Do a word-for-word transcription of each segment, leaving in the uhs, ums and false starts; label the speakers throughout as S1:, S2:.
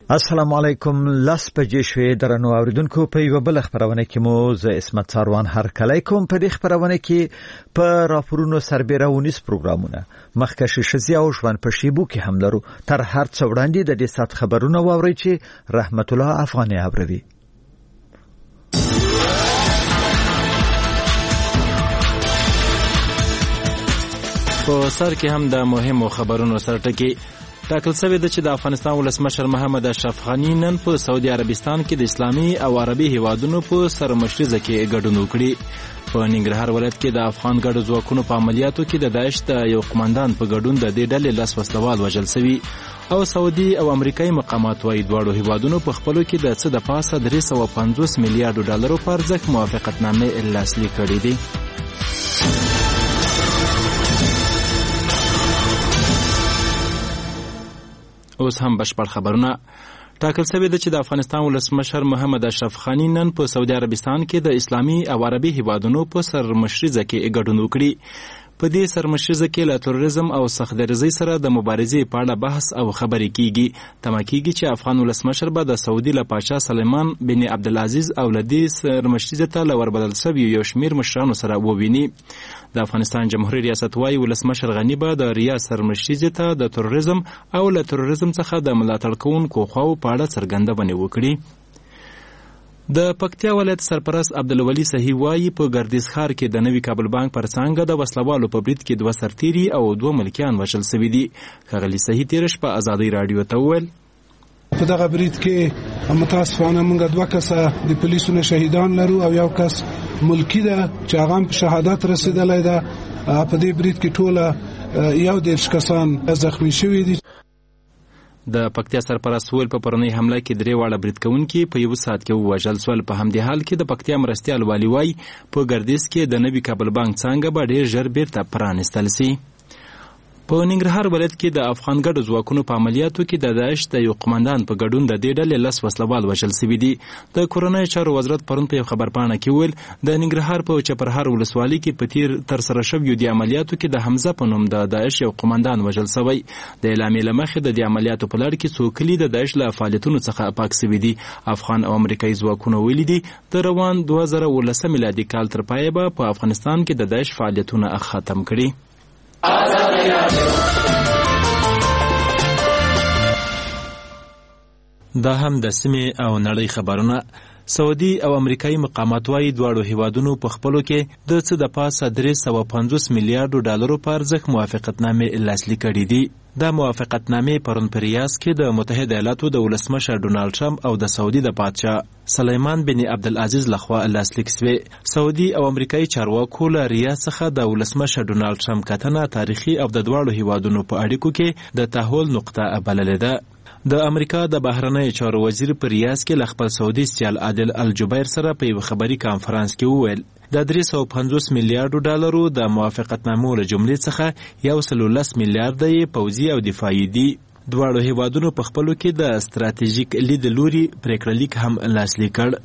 S1: السلام علیکم. لاس بجې شوې درنو اوریدونکو، په یو بل خبرونه کې مو زه اسمت ساروان هرکلی کوم. په دې خبرونه کې په راپورونو سربېره ونیس پروګرامونه مخکښ شزي او ژوند په شیبو کې هم لرو. تر هر څه وړاندې د دې سات خبرونه واورئ چې رحمت الله افغاني اوروي.
S2: په سر کې هم د مهمو خبرونو سرټکی ټاکل شوی دی چې د افغانستان ولسمشر محمد اشرف غني نن په سعودي عربستان کې د اسلامي او عربي هیوادونو په سرمشريزه کې ګډون وکړي. په ننګرهار ولایت کې د افغان ګډو ځواکونو په عملیاتو کې د داعش د یو قومندان په ګډون د دې ډلې لاس وسلوال وژل شوی او سعودي او امریکایي مقامات وايي دواړو هیوادونو په خپلو کې د څه د پاسه درې سوه پنځوس میلیارډ ډالرو په ارزښت موافقتنامې لاسلیک کړې دي. اوس هم بشپړ خبرونه. ټاکل شوی دی چې د افغانستان ولسمشر محمد اشرف غني نن په سعودي عربستان کې د اسلامي او عربي هیوادونو په سرمشريزه کې ګډون وکړي. په دې سرمشريزه کې له تروریزم او سختدریزۍ سره د مبارزې په اړه بحث او خبرې کیږي. تمه کیږي چې افغان ولسمشر به د سعودي له پاچا سلیمان بن عبدالعزیز او له دې سرمشريزې ته له وربدل شویو یو شمېر مشرانو سره وویني. د افغانستان جمهوریت ریاست وايي ولسمشر غني به د ریاض سرمشريزې ته د تروریزم او له تروریزم څخه د ملاتړ کوونکو خواو په اړه څرګندونه وکړي. د پکتیا ولایت سرپرست عبدالولي صحیح وايي په ګردیز ښار کې د نوي کابل بانک پر څنګه د وسلوالو په برید کې دوه سرتیري او دوه ملکیان وژل شوي دي. ښاغلي صحیح تېره شپه ازادۍ راډیو ته وویل
S3: په دغه برید کې متاسفانه موږ دوه کسه د پولیسو نه شهیدان لرو او یو کس ملکی ده چې هغه په شهادت رسیدلی ده. په دې برید کې ټوله یو دېرش کسان زخمی شوي دي.
S2: د پکتیا سرپرست ویل په پرونی حمله کې درې واړه برید کوونکي په یو ساعت کې ووژل شول. په همدې حال کې د پکتیا مرستیال والي وايي په ګردیز کې د نوي کابل بانک څنګه به ډېر ژر بیرته پرانیستل شي. په ننګرهار ولایت کې د افغان ګډو ځواکونو په عملیاتو کې د داعش د یو قومندان په ګډون د دې ډلې لس وسلوال وژل شوي دي. د کورنیو چارو وزارت پرون په یو خبرپاڼه کې ویل د ننګرهار په چپرهار ولسوالۍ کې په تیر ترسره شویو دې عملیاتو کې د حمزه په نوم د داعش یو قومندان وژل شوی. د اعلامیې له مخې د دې عملیاتو په لړ کې څو کلي د داعش له فعالیتونو څخه پاک شوي دي. افغان او امریکایي ځواکونه ویلي دي د روان دوه زره اوولسم میلادي کال تر پایه به په افغانستان کې د داعش فعالیتونه ختم کړي. دا هم د سیمې او نړۍ خبرونه. سعودي او امریکایي مقامات وايي دواړو هیوادونو په خپلو کې د څه د پاسه درې سوه پنځوس میلیارډو ډالرو په ارزښت موافقتنامې لاسلیک کړي دي. دا موافقتنامې پرون په ریاض کې د متحده ایالاتو د ولسمشر ډونالډ ټرمپ او د سعودي د پادشاه سلیمان بن عبدالعزیز لخوا لاسلیک شوې. سعودي او امریکایي چارواکو له ریاض څخه د ولسمشر ډونالډ ټرمپ کتنه تاریخي او د دواړو هیوادونو په اړیکو کې د تحول نقطه بللې ده. د امریکا د بهرنیو چارو وزیر په ریاض کې له خپل سعودي سیال عادل الجبیر سره په یو خبري کانفرنس کې وویل د درې سوه پنځوس میلیارډو ډالرو د موافقتنامو له جملې څخه یو سل لس میلیارډه یې پوځي او دفاعي دي. دواړو هیوادونو په خپلو کې د ستراتیژیک لید لوري پریکړه لیک هم لاسلیک کړ.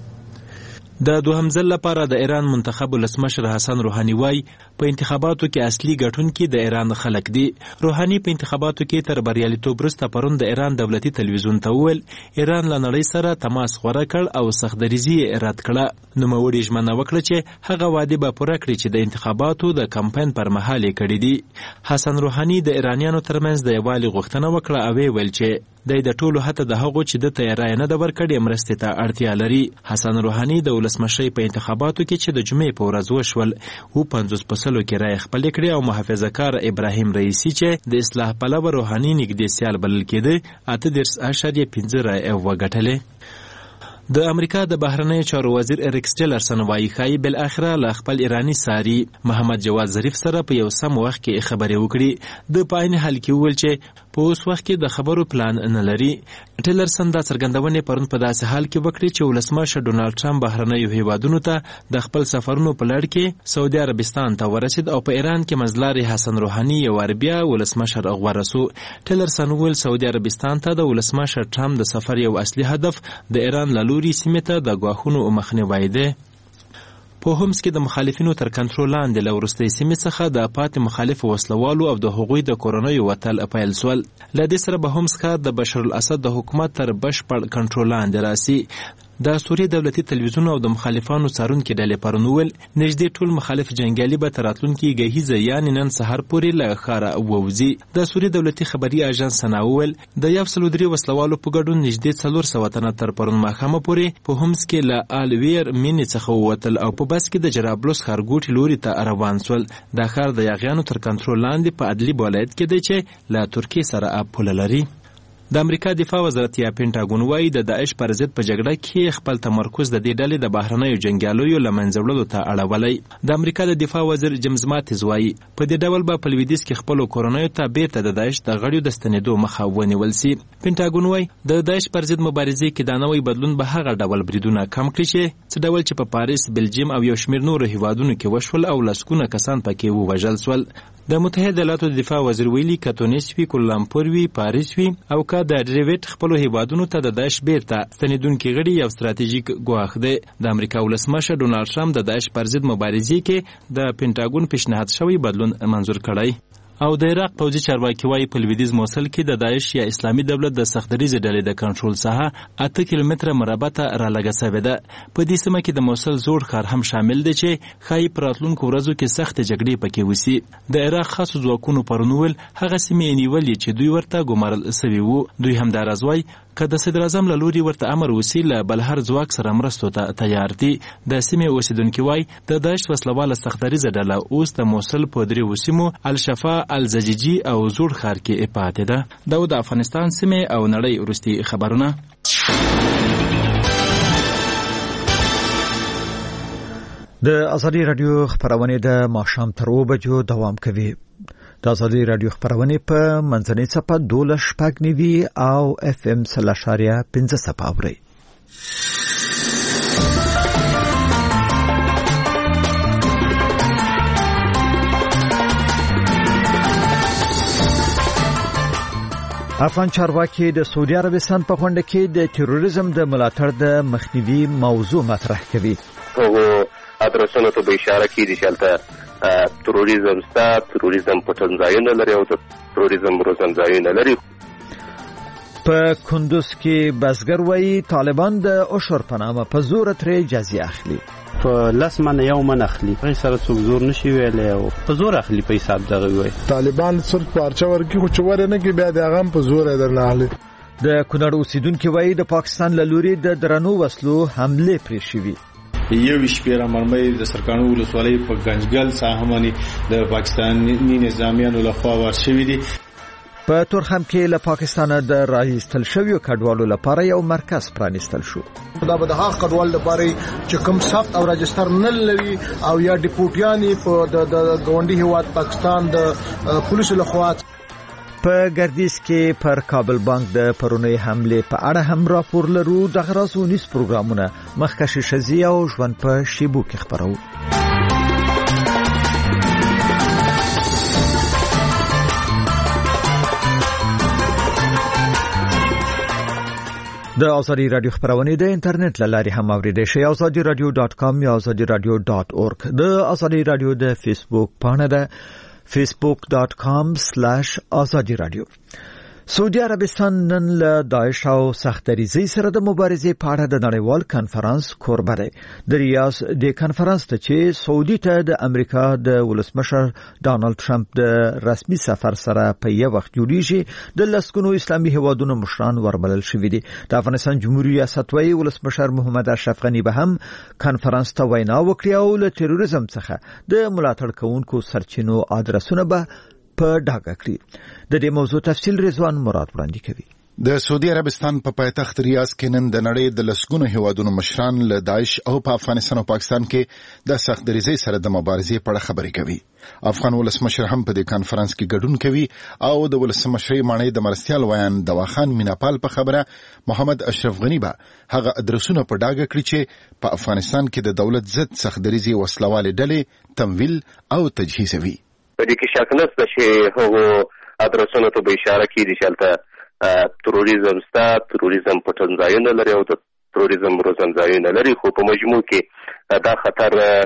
S2: د دوهم ځل لپاره د ایران منتخب ولسمشر حسن روحاني وايي په انتخاباتو کې اصلي ګټونکي د ایران خلک دي. روحاني په انتخاباتو کې تر بریالیتوب وروسته پرون د ایران دولتي تلویزیون ته وویل ایران له نړۍ سره تماس غوره کړ او سختدریزي یې رد کړه. نوموړي ژمنه وکړه چې هغه وعدې به پوره کړي چې د انتخاباتو د کمپاین پر مهال یې کړي دي. حسن روحاني د ایرانیانو ترمنځ د یووالي غوښتنه وکړه او ویې ویل چې د د ټولو حتی د هغو چې د ته رایه نه ده ورکړې مرستې ته اړتیا لري. حسن روحاني د ولسمشرۍ په انتخاباتو کې چې د جمعې په ورځ وشول اووه پنځوس په سلو کې رایې خپلې کړې او محافظه کار ابراهیم رئیسي چې د اصلاح پلوه روحاني نږدې سیال بلل کېده اته دېرش اعشاریه پنځه رایې وګټلې. د امریکا د بهرنیو چارو وزیر اریکس ټیلرسن وايي ښایي بالاخره له خپل ایراني ساري محمد جواد ظریف سره په یو سم وخت کې خبرې وکړي. د په عین حال کې وویل چې په اوس وخت کې د خبرو پلان نه لري. ټیلرسن دا څرګندونې پرون په داسې حال کې وکړي چې ولسمشر ډونالډ ټرمپ بهرنیو هیوادونو ته د خپل سفرونو په لړ کې سعودي عربستان ته ورسید او په ایران کې منځلاري حسن روحاني یو وار بیا ولسمشر غوره سو. ټیلرسن وویل سعودي عربستان ته د ولسمشر ټرمپ د سفر یو اصلي هدف د ایران له لوري سیمې ته د ګواښونو مخنیوی دی. په هومس کې د مخالفینو تر کنټرول لاندې له وروستۍ سیمې څخه د پاتې مخالفو وسلوالو او د هغوی د کورنیو وتل پیل سول. له دې سره به هومس ښار د بشر الاسد د حکومت تر بشپړ کنټرول لاندې راسي. د سوریې دولتي تلویزیون او د مخالفانو څارونکي ډلې پرون وویل نږدې ټول مخالف جنګیالي به تر راتلونکي ګهیزه یعنې نن سهار پورې له ښاره ووځي. د سوریې دولتي خبري اژانس سنا وویل د یو سل درې وسلوالو په ګډون نږدې څلور سوه تنه تر پرون ماښامه پورې په هومس کې له الویر مینې څخه ووتل او په بس کې د جرابلس ښارګوټي لوري ته روان سول. دا ښار د یاغیانو تر کنټرول لاندې په ادلیب ولایت کې دی چې له ترکیې سره پوله لري. د امریکا دفاع وزارت یا پینټاګون وایي د داعش پر ضد په جګړه کې خپل تمرکز د دې ډلې د بهرنیو جنګیالیو له منځه وړلو ته اړولی. د امریکا د دفاع وزیر جیمز ماتیز وایي په دې ډول به په لویدیځ کې خپلو کورنیو ته بیرته د داعش د غړیو د ستنېدو مخه ونیول سي. پینټاګون وایي د داعش پر ضد مبارزې کې دا نوی بدلون به هغه ډول بریدونه کم کړي چې څه ډول چې په پاریس، بلجیم او یو شمېر نورو هیوادونو کې وشول او لسګونه کسان پکې ووژل سول. د متحده ایالاتو د دفاع وزیر ویلي که تونس وي، کولالامپور وي، پاریس وي او که د ډریویټ خپلو هیوادونو ته د داعش بیرته ستنېدونکي غړي یو ستراتیژیک ګواښ دی. د امریکا ولسمشر ډونالډ ټرمپ د داعش پر ضد مبارزې کې د پینټاګون پیشنهاد شوی بدلون منظور کړی. او د عراق پوځي چارواکي وایي په لویدیځ موصل کې د داعش یا اسلامي دولت د سختدریزې ډلې د کنټرول ساحه اته کیلومتره مربع ته رالګه سوې ده. په دې سیمه کې د موصل زوړ ښار هم شامل دی چې ښایي په راتلونکو ورځو کې سختې جګړې پکې وسي. د عراق خاصو ځواکونو پرون وویل هغه سیمې یې نیولې چې دوی ورته ګمارل سوي وو. دوی همداراز وایي که د صدراعظم له لوري ورته امر وسي له بلهر ځواک سره مرستو ته تیار دي. د سیمې اوسیدونکي وایي د داعش وسلواله سختدریزه ډله اوس د موصل په درېیو سیمو الشفا، الزجیجي او زوړ ښار کې پاتې ده. دا د افغانستان سیمې او نړۍ وروستي خبرونه.
S1: د ازادي راډیو خبرونه د ماښام تر اوه بجو دوام کوي. د ازادي راډیو خبرونه په منځنۍ څپه دولس شپږ نوي او اف ام سل اشاریه پنځه څپه اوري. افغان چارواکي د سعودي عربستان په غونډه کې د تروریزم د ملاتړ د مخنیوي موضوع مطرح کوي.
S4: هغه ادرسونو ته به اشاره کیږي چې البته تروریزم ستا تروریزم پټنځایونه لري او د تروریزم روزنځایونه لري.
S1: په کندوز کې بزګر وایي طالبان د اشور په نامه په زور ترې جزیه اخلي.
S5: په لاس منه یو من اخلي غي سره څوک زور نشي ویلې او په زور اخلي په حساب دغه وي.
S6: طالبان صرف پارچه ورکی خو چوره نه کې بیا د غم په زور درنه اخلي.
S1: د کونړ اوسیدونکو وایي د پاکستان له لوري د درنو وسلو حمله پرې شوې.
S7: یو شپېره مرمۍ د سرکانو ولسوالۍ په گنجګل ساحه باندې د پاکستاني نظامیانو لخوا ورشوي دي.
S1: په تورخم کې له پاکستانه د راایستل شویو کډوالو لپاره یو مرکز پرانیستل شو.
S8: دا به د هغه کډوال لپاره چې کوم ثبت او راجستر نه لري او یا ډیپورټیانی په د ګوندي هیواد پاکستان د پولیسو لخوا.
S1: په ګردیز کې پر کابل بانک د پرونی حمله په اړه هم راپور لرو. د غرازونیس پروګرامونه مخکشي شزي او ژوند په شیبو کې خبرو. د ازادي رادیو خبرونه د انټرنیټ لاري هم اوریدئ شئ. ازادي رادیو ډاټ کام یا ازادي رادیو ډاټ اورګ. د ازادي رادیو د فیسبوک پاڼه ده فیسبوک ډاټ کام سلیش ازادي رادیو. سعودي عربستان نن له داعش او سختدریزۍ سره د مبارزې په اړه د نړیوال کانفرنس کوربه دی. د ریاض د کانفرنس ته چې سعودي ته د امریکا د ولسمشر ډانلډ ټرمپ د رسمي سفر سره په یو وخت جوړیږي د لسګونو اسلامي هیوادونو مشران وربلل شوي دي. د افغانستان جمهوریت ریاست وایي ولسمشر محمد اشرف غني به هم کانفرنس ته وینا وکړي او له تروریزم څخه د ملاتړ کوونکو سرچینو ادرسونه به په ډاګه کړی. د دې موضوع تفصیل رضوان مراد وړاندې کوي.
S9: د سعودي عربستان په پایتخت ریاض کې نن د نړۍ د لسګونو هیوادونو مشران له داعش او په افغانستان او پاکستان کې د سختدریزۍ سره د مبارزې په اړه خبرې کوي. افغان ولسمشر هم په دې کانفرنس کې ګډون کوي او د ولسمشرۍ معنی د مرستيال ویان دواخان میناپال په خبره محمد اشرف غني به هغه ادرسونه په ډاګه کړی چې په افغانستان کې د دولت ضد سختدریزي وسلواله ډلې تمویل او تجهیزوي.
S4: په دې کې شک نشته چې هغه ادرسونه ته به اشاره کیږي چې البته تروریزم ستا تروریزم پټنځایونه لري او د تروریزم روزنځایونه لري. خو په مجموع کې دا خطر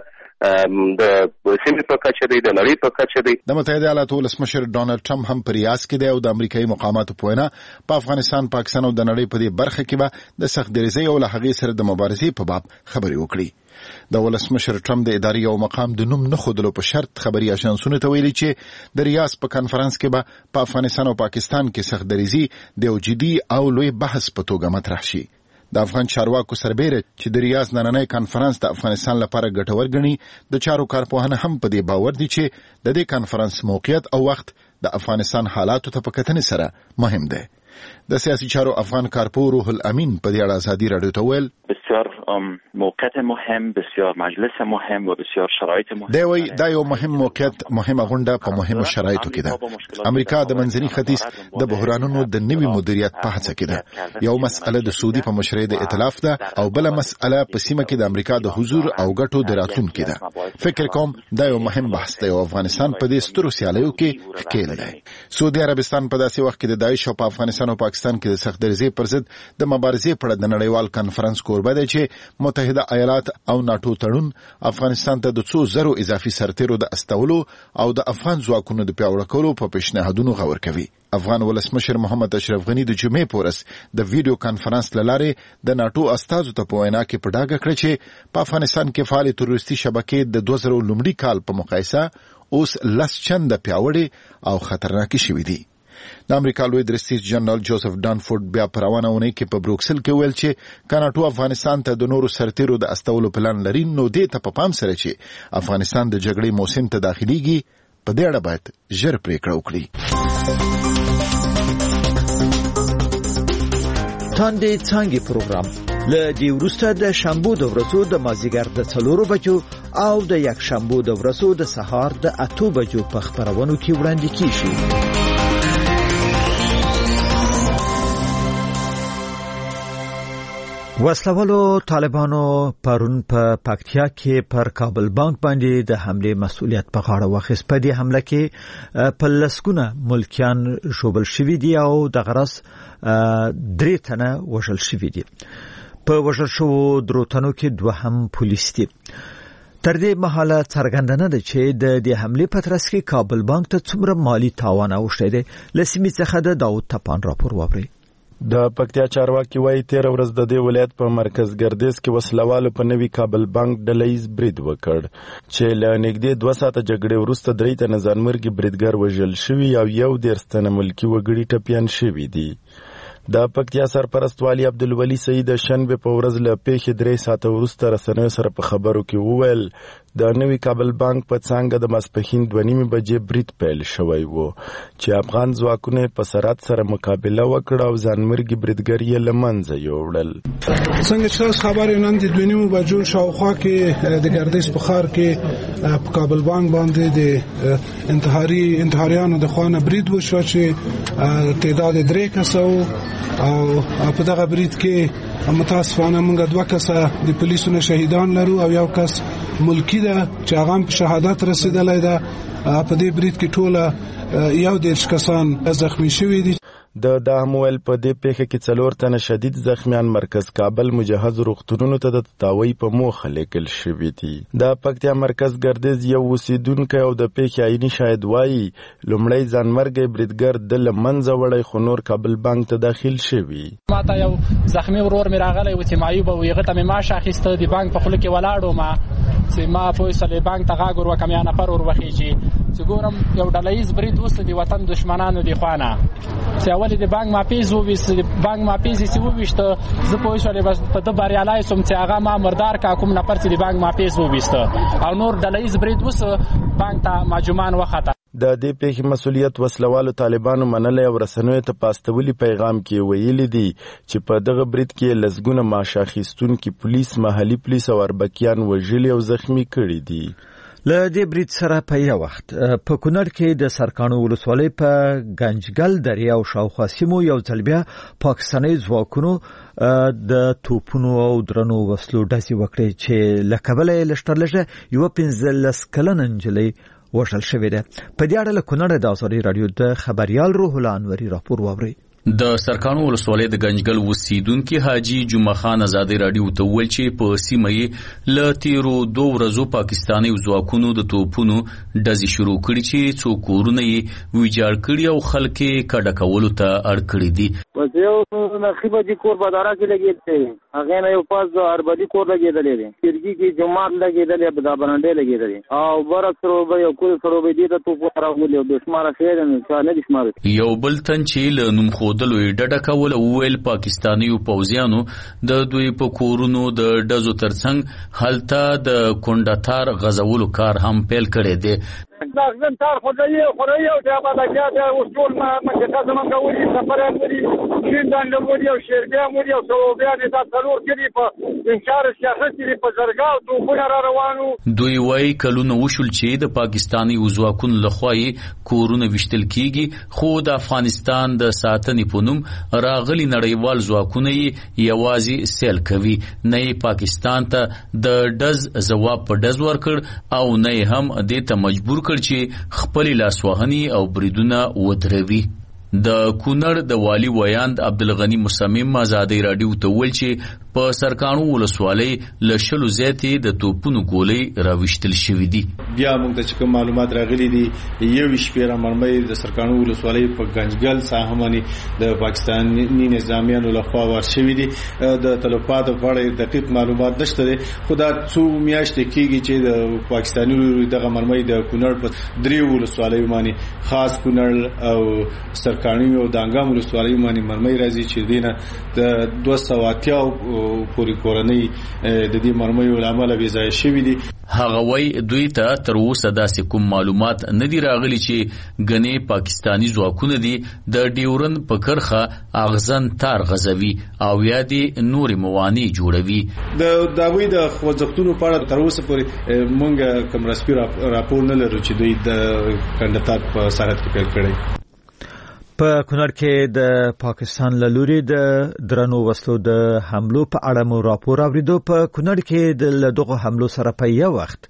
S4: د سیمې په کچه دی د نړۍ په کچه دی.
S9: د متحده ایالاتو ولسمشر ډونالد ټرمپ هم په ریاض کې دی او د امریکایي مقاماتو په وینا په افغانستان، پاکستان او د نړۍ په دې برخه کې به د سخت دریزۍ او له هغې سره د مبارزې په باب خبرې وکړي. د ولسمشر ټرمپ د ادارې یو مقام د نوم نه ښودلو په شرط خبري اژانسونو ته ویلي چې د ریاض په کنفرانس کې به په افغانستان او پاکستان کې سخت دریزي د یو جدي او لوی بحث په توګه مطرح شي. د افغان چارواکو سربیره چې د ریاض نننی کنفرانس د افغانستان لپاره ګټور ګڼي، د چارو کارپوهانه هم په دې باور دي چې د دې کنفرانس موقعیت او وخت د افغانستان حالاتو ته په کتنې سره مهم دی. د سیاسي چارو افغان کارپو روح الامین په دې اړه ازادي راډیو ته ویل
S10: بسیار موقعیت مهم، بسیار مجلس مهم و بسیار شرایط مهم.
S9: دی وی دا یو مهم موقعیت، مهمه غونډه په مهمو شرایطو کې ده. امریکا د منځني ختیځ د بحرانونو د نوي مدیریت په هڅه کې ده. یو مسأله د سعودي په مشرۍ د ائتلاف ده او بل مسأله په سیمه کې د امریکا د حضور او ګټو د راتلونکو ده. فکر کوم دا یو مهم بحث دی او افغانستان په دې سترو سیالیو کې ښکېل دی. سعودي عربستان په داسې وخت کې د داعش او په افغانستان او پاکستان کې د سخت دریزۍ پر ضد د مبارزې په اړه د نړیوال کنفرانس کوربه دی چې متحده ایالات او ناتو تړون افغانستان ته د څو زرو اضافي سرتیرو د استولو او د افغان ځواکونو د پیاوړي کولو په پیشنهادونو غور کوي. افغان ولسمشر محمد اشرف غنی د جمعې په ورځ د ویډیو کنفرانس له لارې د ناتو استازو ته په وینا کې په ډاګه کړ چې په افغانستان کې فعال تروریستي شبکې د دوه زره لومړي کال په مقایسه اوس لس چنده پیاوړي او خطرناکې شوي دي. د امریکا لوی درستیز جنرال جوزف ډانفورد بیا په روانه اونۍ کې په بروکسل کې ویل چې کاناټو افغانستان ته د نورو سرتیرو د استولو پلان لري، نو دې ته په پام سره چې افغانستان د جګړې موسم ته داخليږي په دې اړه باید ژر پریکړه وکړي.
S1: تاندې څانګې پروګرام له دې وروسته د شنبه د ورځو د مازیګر د څلورو بجو او د یک شنبه د ورځو د سهار د اته بجو په خبرونو کې وړاندې کیږي. وسلوالو طالبانو پرون په پکتیا کې پر کابل بانک باندې د حمله مسؤلیت په غاړه واخیست. په دې حمله کې په لسګونه ملکیان ژوبل شوي دي او د غرض درې تنه وژل شوي دي. په وژل شوو درو تنو کې دوه هم پولیس دي. تر دې مهاله څرګنده نه ده چې د دې حملې په ترڅ کې کابل بانک ته څومره مالی تاوان اوښتی دی. له سیمې څخه د داود تپان راپور واورئ.
S11: د پکتیا چارواکي وایي تیر ورځ د دې ولایت په مرکز ګردیز کې وسلوالو په نوي کابل بانک ډلهیز برید وکړ چې له نږدې دوه ساعته جګړې وروسته درې تنه ځانمرګي بریدګر وژل شوي او یو دېرش تنه ملکي وګړي ټپیان شوي دي. د پکتیا سرپرست والی عبدالولي سعید شنبه په ورځ له پیښې درې ساعته وروسته رسنیو سره په خبرو کې وویل د نوي کابل بانک په څانګه د ماسپښین دوه نیمې بجې برید پیل شوی و چې افغان ځواکونه په سرعت سره مقابله وکړه او ځانمرګي بریدګر یې له منځه یوړل.
S3: څنګه چې خبر نن د دوه نیمې بجو شاوخوا کې د ګردیز په ښار کې په کابل بانک باندې د انتحاري انتحاریانو د خوانه برید وشو چې تعداد درې کسه او په دغه برید کې متاسفانه موږ دوه کسه د پولیسو شهیدان لرو او یو کس ملکی ده چې هغه په شهادت رسیدلی ده. په دې برید کې ټوله یو دېرش کسان زخمی شوي دي.
S11: د دامویل په دې پیښه کې څلور تنه شدید زخمیان مرکز کابل مجهز روغتونونو ته د تداوی په موخه لیکل شوي دي. د پکتیا مرکز ګردیز یو اوسیدونکی او د پیښې عیني شاهد وایي لومړی ځانمرګی بریدګر د له منځه وړی خو نور کابل بانک ته داخل شوي.
S12: ما ته یو زخمی ورور مې راغلی و چې معیوب و، هغه ته مې معاش اخیسته، د بانک په خوله کې ولاړ وم چې ما پوه سولې بانک ته غږ ور وکړم یا نفر ور وخیږي چې ګورم یو ډلهیز برید وسو د وطن دشمنانو دی خوانه چې اول د بانک ماپیز وویست د بانک ماپیز یې وویشت. زه پوه شولې بس په د بریالای سوم چې هغه ما مردار کا کوم نفر چې د بانک ماپیز وویست او نور ډلهیز برید وسو بانک ته ماجمان وخته.
S11: د دې پیښې مسؤلیت وسلوالو طالبانو منلی او رسنیو ته پاستولي پیغام کې ویلي دي چې په دغه برید کې لسګونه معاش اخیستونکي پولیس، محلي پولیس او اربکیان وژلي او زخمی کړي دي.
S1: له دې برید سره په یو وخت په کونړ کې د سرکانو ولسوالۍ په ګنجګل درې او شاوخوا سیمو یو ځل بیا پاکستاني ځواکونو د توپونو او درنو وسلو ډزې وکړې چې له کبله یې لږترلږه یوه پنځلس کلنه نجلۍ وژل شوې ده. په دې اړه له کونړه د ازادي راډیو د خبریال روح الله انوري راپور واورئ.
S13: د سرکانو ولسوالۍ د ګنجګل اوسیدونکي حاجی جمعه خان ازادي رادیو ته ویل چې په سیمه یې له تیرو دوه ورځو پاکستاني ځواکونو د توپونو ډزې شروع کړي چې څو کورونه یې ویجاړ کړي او خلک یې کډه کولو ته اړ کړي دي.
S14: یو نخیبه دي کور بداره کې لګېد دی، هغه نه یو پاس د اربدي کور لګېدلی دی، چرګي کې جومات لګېدلی، دا برنډې لګېدلی او بره سروبه یو کور سروبه دي ته توپ راغلي او بې شماره شی دی، چا نه دي شماره.
S13: یو بل تن چې له نوم ښودلو یې ډډه کوله وویل پاکستانیو پوځیانو د دوی په کورونو د ډزو ترڅنګ هلته د کونډه غزولو کار هم پیل کړی دی.
S15: ځان تار خدای خدای او د باندې د اصول ما مکه زمون کوي سفر امري شیندان له مودي او شیرګا مودي او سوبیا د تاسو کړي په انشاء سیاست په زرګاو توپونه را روانو.
S13: دوی وايي کلونه وشول چې د پاکستاني وزواکون لخوا کورونه وشتل کیږي، خو د افغانستان د ساتنې په نوم راغلي نړیوال ځواکونه یوازې سیل کوي، نه پاکستان ته د ډز ځواب په ډز ورکړ او نه هم دې ته مجبور کړ چې خپل لاسوهني او بریدونه ودروي. د کونړ د والی ویاند عبدالغنی مصمم ازادي رادیو ته ویل چې په سرکانو ولسوالۍ له شلو زیاتې د توپونو ګولۍ راویشتل شوې دي.
S7: بیا موږ ته چې معلومات راغلي دي یو شپېره مرمۍ د سرکانو ولسوالۍ په ګنجګل ساحه باندې د پاکستاني نظامیانو لخوا ورشوي دي. د تلفاتو په اړه دقیق معلومات نشته دي، خو دا څو میاشتې کېږي چې د پاکستاني دغه مرمۍ د کونړ په درې ولسوالیو باندې خاص کونړ او سرکاني او دانګام ولسوالۍ باندې مرمۍ راځي چې دینه د دوه سوه اتیا پورې کورنۍ د دې مرمۍ عامل بې ځای شوي دي.
S13: هغه وای دوی ته تر اوسه داسې کوم معلومات نه دی راغلي چې غني پاکستاني ځواکونه دي د ډیورن په کرخه اغزن تار غزوي او یا دي نور موانع جوړوي.
S7: د داوی د خوځښتونو په اړه تر اوسه پورې مونږ کوم رسمي راپور نه لرو چې دوی د کندهار په سرحد کې پیل کړی.
S1: په کونړ کې د پاکستان له لوري د درنو وسلو د حملو په اړه مو راپور اوریدو. په کونړ کې د دغه حملو سره په یو وخت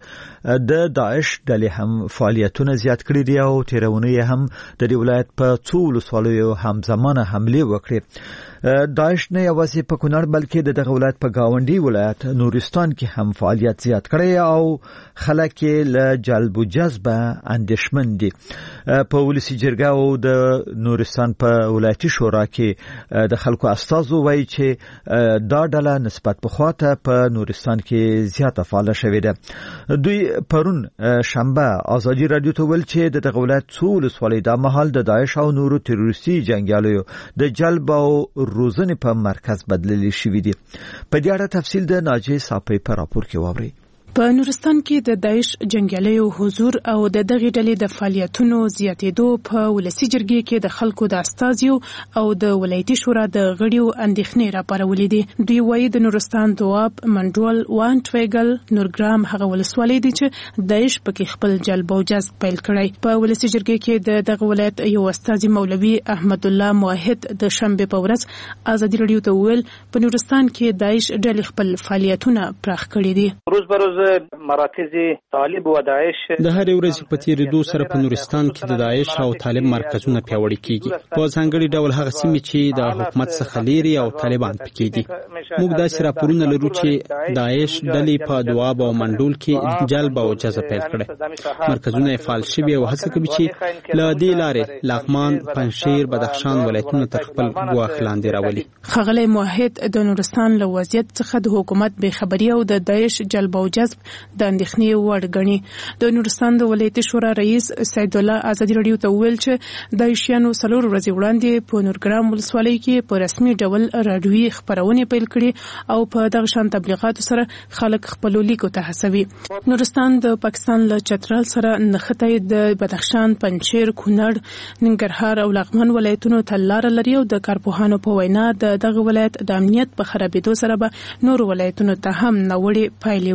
S1: د داعش ډلې هم فعالیتونه زیات کړي دي او تیرونه هم د دې ولایت په څو ولسوالیو همزمانه حمله وکړي. داعش نه یوازې په کونړ بلکې د دغه ولایت په گاونډي ولایت نورستان کې هم فعالیت زیات کړي او خلک له جلب و جذب اندېښمن دي. په ولسی جرګه او د نورستان په ولایتي شورا کې د خلکو استازو وایي چې دا ډله نسبت پخواته په نورستان کې زیاته فعاله شوې ده. دوی پرون شنبه ازادي رادیو ته ویل چې د دغه ولایت څو ولسوالۍ د مهال د داعش او نورو تروریستي جنګیالیو د جلب او روزنې په مرکز بدللی شوې دي. په دې اړه تفصیل د ناجی صاحب په راپور کې واورئ.
S16: په نورستان کې د داعش جنگیالیو حضور او د دغه ډلې د فعالیتونو زیاتېدو په ولسی جرګې کې د خلکو د استازیو او د ولایتي شورا د غړیو اندېښنې راپارولې دي. دوی وایي د نورستان دواب، منډول، وانټویګل، نورګرام هغه ولسوالۍ دي چې داعش پکې خپل جلب او جذب پیل کړی. په ولسی جرګې کې د دغه ولایت یو استازي مولوي احمد الله موحد د شنبه په ورځ ازادي رادیو ته ویل په نورستان کې داعش ډلې خپل فعالیتونه پراخ کړي دي.
S17: روز به روز مراکز طالب و داعش
S5: د هر ورځ په تیریدو سره په نورستان کې د داعش او طالب مرکزونه پیاوړي کیږي. په ځانګړي ډول هغه سیمې چې د حکومت څخه لري او طالبان پکې دي. موږ داسې راپورونه لرو چې داعش ډلې په دواب او منډول کې جلب او جذب پیل کړي. مرکزونه فعال شوي او هڅه کوي چې له دې لارې لغمان، پنجشیر، بدخشان ولایتونو تر خپل ګواښ لاندې راولي.
S16: ښاغلی موحد د نورستان له وضعیت څخه د حکومت بې خبري او د داعش جلب او جذب د اندېښنې وړ ګڼي. د نورستان د ولایتي شورا رئیس سید الله ازادي رادیو ته ویل چې د عیشیانو څلور ورځې وړاندې په نورګرام ولسوالۍ کې په رسمي ډول راډیوي خپرونې پیل کړي او په دغه شان تبلیغاتو سره خلک خپلو لیکو ته هڅوي. نورستان د پاکستان له چترال سره نښتې د بدخشان، پنجشیر، کونړ، ننګرهار او لغمان ولایتونو ته لاره لري او د کارپوهانو په وینا د دغه ولایت د امنیت په خرابېدو سره به نور ولایتونو ته هم ناوړه پایلې ولري.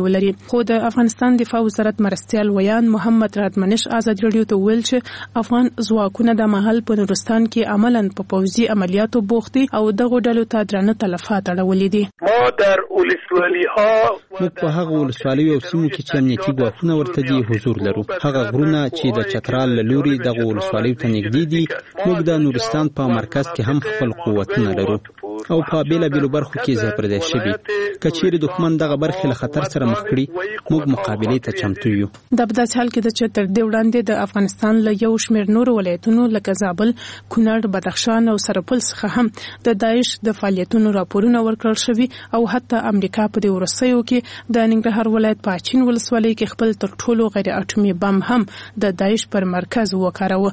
S16: خو د افغانستان دفاع وزارت مرستيال ویان محمد رادمنش ازادي رادیو ته ویل چې افغان ځواکونه د محل په نورستان کې عملاً په پوځي عملیاتو بوخت دي او دغه ډلو ته درنه تلفات اړولې دي.
S18: ما در ولسوالی‌ها
S5: موږ په هغه ولسوالیو او سیمو کې چې امنیتي ګواښونه ورته دي حضور لرو. هغه غرونه چې د چترال له لوري دغه ولسوالیو ته نږدې دي، موږ د نورستان په مرکز کې هم خپل قوتونه لرو او په بیلابیلو برخو کې ځای پردی شوي. که چیرې دښمن دغه برخې له خطر سره مخ کړي، موږ مقابلې ته چمتو یو.
S16: دا په داسې حال کې ده چې تر دې وړاندې د افغانستان له یو شمېر نورو ولایتونو لکه زابل، کونړ، بدخشان او سرپل څخه هم د داعش د فعالیتونو راپورونه ورکړل شوي او حتی امریکا په دې وروستیو کې د ننګرهار ولایت په اچین ولسوالۍ کې خپل تر ټولو غیر اټومي بم هم د داعش پر مرکز وکاراوه.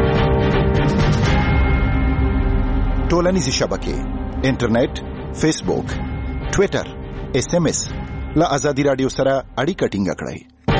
S9: ټولنیزې شبکې انټرنیټ، فیسبوک، ټویټر، ایس ایم ایس له ازادي رادیو سره اړیکه ټینګه کړئ.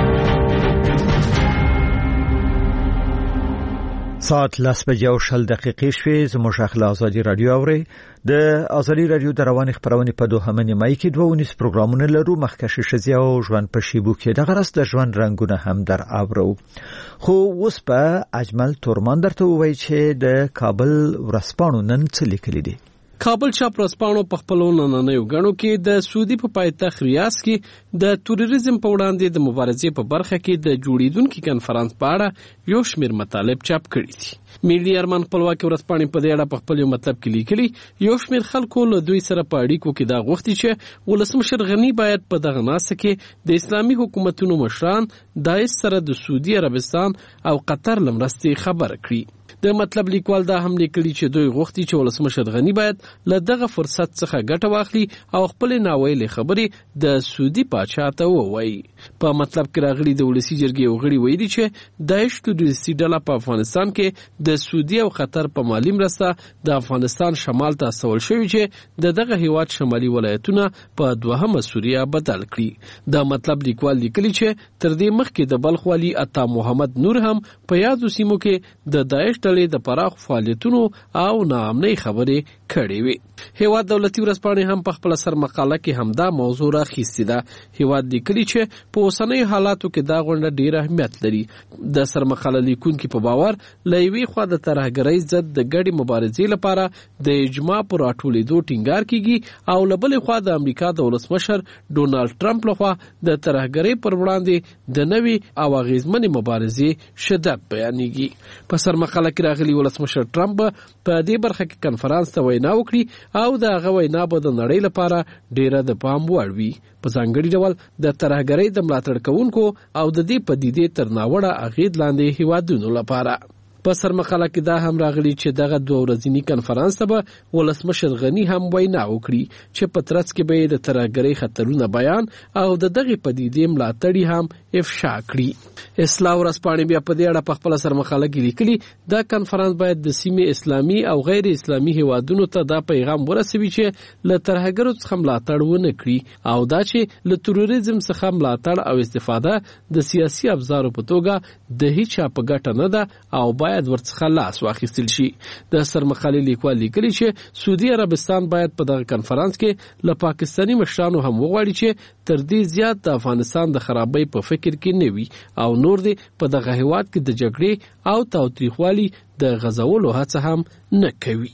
S1: ساعت لس بجې او شل دقیقې شوې. زموږ اخلا ازادي رادیو اوري. د ازادي رادیو د رواني خبرونې په دوه منې مای کې دوه ونیس پروګرامونه لرو. مخکښ شزیا او ژوند په شیبو کې د غرس د ژوند رنگونه هم در اورو. خو اوس په اجمل تورمان درته وایي چې د کابل ورځپاڼو نن څه لیکلي دي.
S19: کابل چاپ ورځپاڼو په خپلو نننیو غړو کې د سعودي په پایتخت ریاض کې د تروریزم په وړاندې د مبارزې په برخه کې د جوړیدونکو کنفرانس په اړه یو شمېر مطالب چاپ کړي دي. ملي ارمان خپلواکي ورځپاڼې په دې اړه په خپل مطلب کې لیکلي یو شمېر خلکو له دوی سره په اړیکو کې دا غوښتي چې ولسمشر غنی باید په دغه ناسه کې د اسلامي حکومتونو مشران داعش سره د سعودي عربستان او قطر لمرستي خبر کړي. د مطلب لیکوال دا هم لیکلي چې دوی غوښتي چې ولسمشر غنی باید له دغه فرصت څخه ګټه واخلي او خپل ناویلې خبرې د سعودي پاچا ته ووایي. په مطلب کې راغلي د ولسی جرګې وغړي ویلي چې داعش تروریستي ډله په افغانستان کې د سعودي او قطر په مالی مرسته د افغانستان شمال ته استول شوی چې د دغه هیواد شمالي ولایتونه په دوهمه سوریه بدل کړي. دا مطلب لیکوال لیکلي چې تر دې مخکې د بلخ والی عطا محمد نور هم په یادو سیمو کې د داعش ډلې د پراخ فعالیتونو او ناامنۍ خبرې کړې وي. هیواد دولتي ورځپاڼې هم په خپل سر مقاله کې همدا موضوع راخیستې ده. هیواد لیکلي چې په اوسنیو حالاتو کې دا غونډه ډېر اهمیت لري. د سر مقاله لیکونکي په باور له یوې خوا د ترهګرۍ ضد د ګډې مبارزې لپاره د اجماع پر راټولېدو ټینګار کیږي او له بلې خوا د امریکا د ولسمشر ډونالډ ټرمپ لخوا د ترهګرۍ پر وړاندې د نوي او اغیزمنې مبارزې شدت بیانېږي. په سر مقاله کې راغلي ولسمشر ټرمپ په دې برخه کې کنفرانس ته وینا وکړي او د هغه وینا به د نړۍ لپاره ډیره د پام وړ وي. په ځانګړي ډول د ترهګرۍ د ملاتړ کوونکو او د دې پدیدې تر ناوړه اغېز لاندې هیوادونو لپاره. په سر مقاله کې دا هم راغلي چې دغه دوه ورځنی کنفرانس ته به ولسمشر غنی هم وینا وکړي چې په ترڅ کې به د ترهګرۍ خطرونه بیان او د دغه پدیدې ملاتړ هم افشا کړي. اصلاح ورځپاڼې بیا په دې اړه په خپل سر مقاله کې لیکلي دا کنفرانس باید د سیمې اسلامي او غیر اسلامي هیوادونو ته دا پیغام ورسوي چې له ترهګرو څخه ملاتړ ونه کړي او دا چې له تروریزم څخه ملاتړ او استفاده د سیاسي ابزارو په توګه د هیڅ چا په ګټه نه ده او باید ورڅخه لاس واخیستل شي. د سرمقالې لیکوال لیکلي چې سعودي عربستان باید په دغه کنفرانس کې له پاکستاني مشرانو هم وغواړي چې تر دې زیات د افغانستان د خرابۍ په فکر کې نه وي او نور دې په دغه هیواد کې د جګړې او تاوتریخوالي د غزولو هڅه هم نه کوي.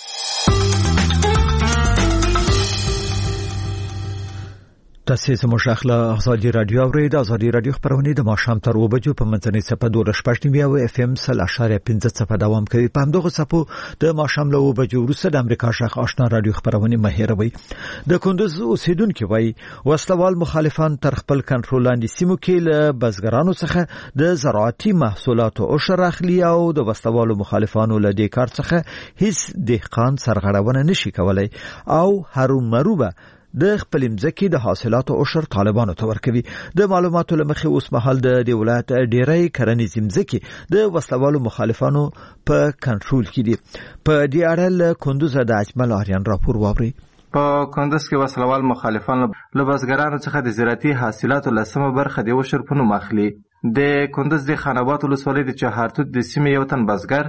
S1: تاسو زموږ اخلا ازادي رادیو اورئ. د ازادي رادیو خبرونه د ماښام تر اوه بجو په منځنۍ صفه دوه شپږ نیمه او اف ام سل اشاریه پنځه صفه دوام کوي. په همدغه صفو د ماښام له اوه بجو وروسته د امریکا شاخ آشنا رادیو خبرونه مهیروي. د کندوز اوسیدونکو وای وسلوال مخالفان تر خپل کنټرول لاندې سیمو کې له بزګرانو څخه د زراعتي محصولاتو او شرخلی او د وسلوالو مخالفانو له دې کار څخه هیڅ دهقان سرغړونه نشي کولای او هروم مروبه د خپل مځکې د حاصلاتو عشر طالبانو ته ورکوي. د معلوماتو لمخې اوس مهال د دې ولایت ډېری کرنیزې مځکې د وسلوالو مخالفانو په کنټرول کې دي. په دې اړه له کندوز د اجمل آریان راپور واوري.
S20: په کندوز کې وسلوال مخالفان له بزګرانو څخه د زراعتي حاصلاتو لسمه برخه د عشر په نوم اخلي. د کندوز د خان آباد ولسوالۍ د چهارتوت د سیمې یو تن بزګر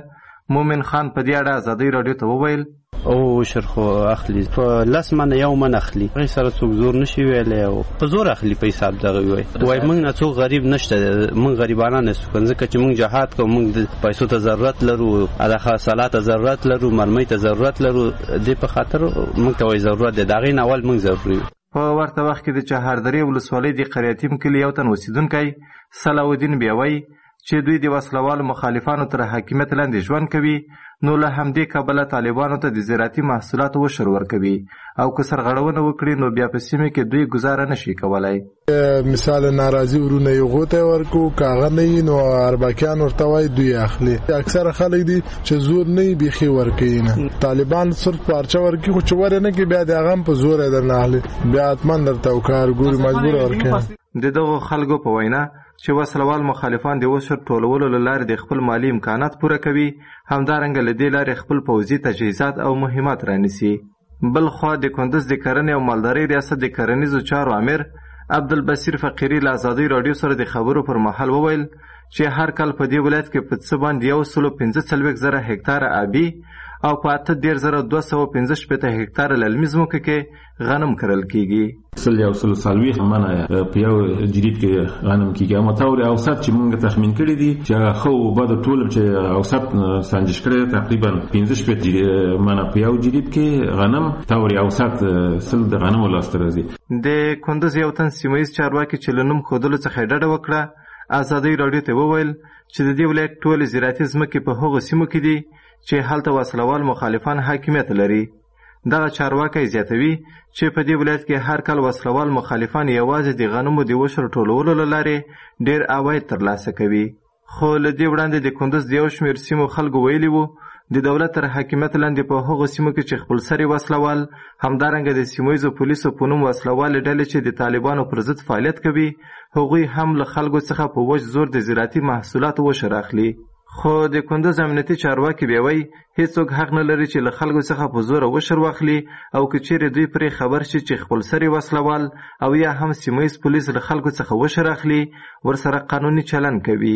S20: مومن خان په دې اړه ازادي رادیو ته وویل
S21: او شرخو اخلي په لاس من یو من اخلي غي سره څوک زور نشي ویلې او په زور اخلي په حساب دغه وای وای موږ نه څوک غریب نشته موږ غریبانه نه سو ځکه چې موږ جهاد کوو موږ د پیسو ته ضرورت لرو الخه صلات ته ضرورت لرو مرمۍ ته ضرورت لرو د په خاطر موږ ته وای ضرورت دی دغه نه اول موږ ضروري
S20: په ورته وخت کې د چهاردری ولسوالۍ د قریاتیم کلی یو تن اوسیدونکی صلاح الدین بیاوی چې دوی د وسلوالو مخالفانو تر حاکمیت لاندې ژوند کوي نو له همدې کبله طالبانو ته د زراعتي محصولاتو وشر ورکوي او که سرغړونه وکړي نو بیا په سیمه کې دوی گزاره نشي کولای.
S6: مثال ناراضي ورونه یو غوته ورکو کاغه نه نو اربکیان ورته وای دوی اخلي اکثر خلک دي چې زور نه بيخي ورکوي نه طالبان صرف پارچه ورکي خو چوره نه کې بیا د غم په زور درنه اخلي بیا اتمن درته کار ګوري مجبور ورکوي.
S20: د دغه خلکو په وینا چې وسلوال مخالفان د وشر ټولولو لپاره د خپل مالی امکانات پوره کوي همدارنګه له دې لارې خپل پوځي تجهیزات او مهمات رانیسي. بل خو د کندوز د کرنې او مالدارۍ ریاست د کرنیزو چارو امیر عبدالبصیر فقیری له ازادي رادیو سره د خبرو پر مهال وویل چې هر کال په دې ولایت کې په څه باندې یو سلو پنځه څلوېښت زره هکتاره آبي او په اته دېرش زره دوه سوه پنځه شپېته هکتاره للمي ځمکه کې غنم کرل کیږي.
S22: سل یو سل څلوېښت منه په یو جریب کې غنم کیږي اما تاوري اوسط چې موږ تخمین کړی دي چې خو بعد ټول چې اوسط سنجش کړی تقریبا پنځه شپېته منه په یو جریب کې غنم تاوري اوسط سل د غنم ولاسته راځي.
S20: د کندوز یو تن سیمایي چارواکي چې لنوم خودلو څخه ډډه وکړه ازادي رادیو ته وویل چې د دې ولایت ټول زراعتي ځمکې په هغو سیمو کې دي چې هلته وسلوال مخالفان حاکمیت لري. دغه چارواکی زیاتوي چې په دې ولایت کې هر کال وسلوال مخالفان یوازې د غنمو د وشر ټولولو له لارې ډېر عواید ترلاسه کوي. خو له دې وړاندې د کندوز د یو شمېر سیمو خلکو ویلي وو د دولت تر حاکمیت لاندې په هغو سیمو کې چې خپلسري وسلوال همدارنګه د سیمهییزو پولیسو په نوم وسلوالې ډلې چې د طالبانو پر ضد فعالیت کوي هغوی هم له خلکو څخه په وچ زور د زراعتي محصولاتو وشر اخلي. خو د کندوز امنیتي چارواکي بیاوی هیڅوک حق نه لري چې له خلکو څخه په زوره وشر واخلي او که چیرې دوی پرې خبر شي چې خپلسري وسلوال او یا هم سیمهییز پولیس له خلکو څخه وشر اخلي ورسره قانوني چلن کوي.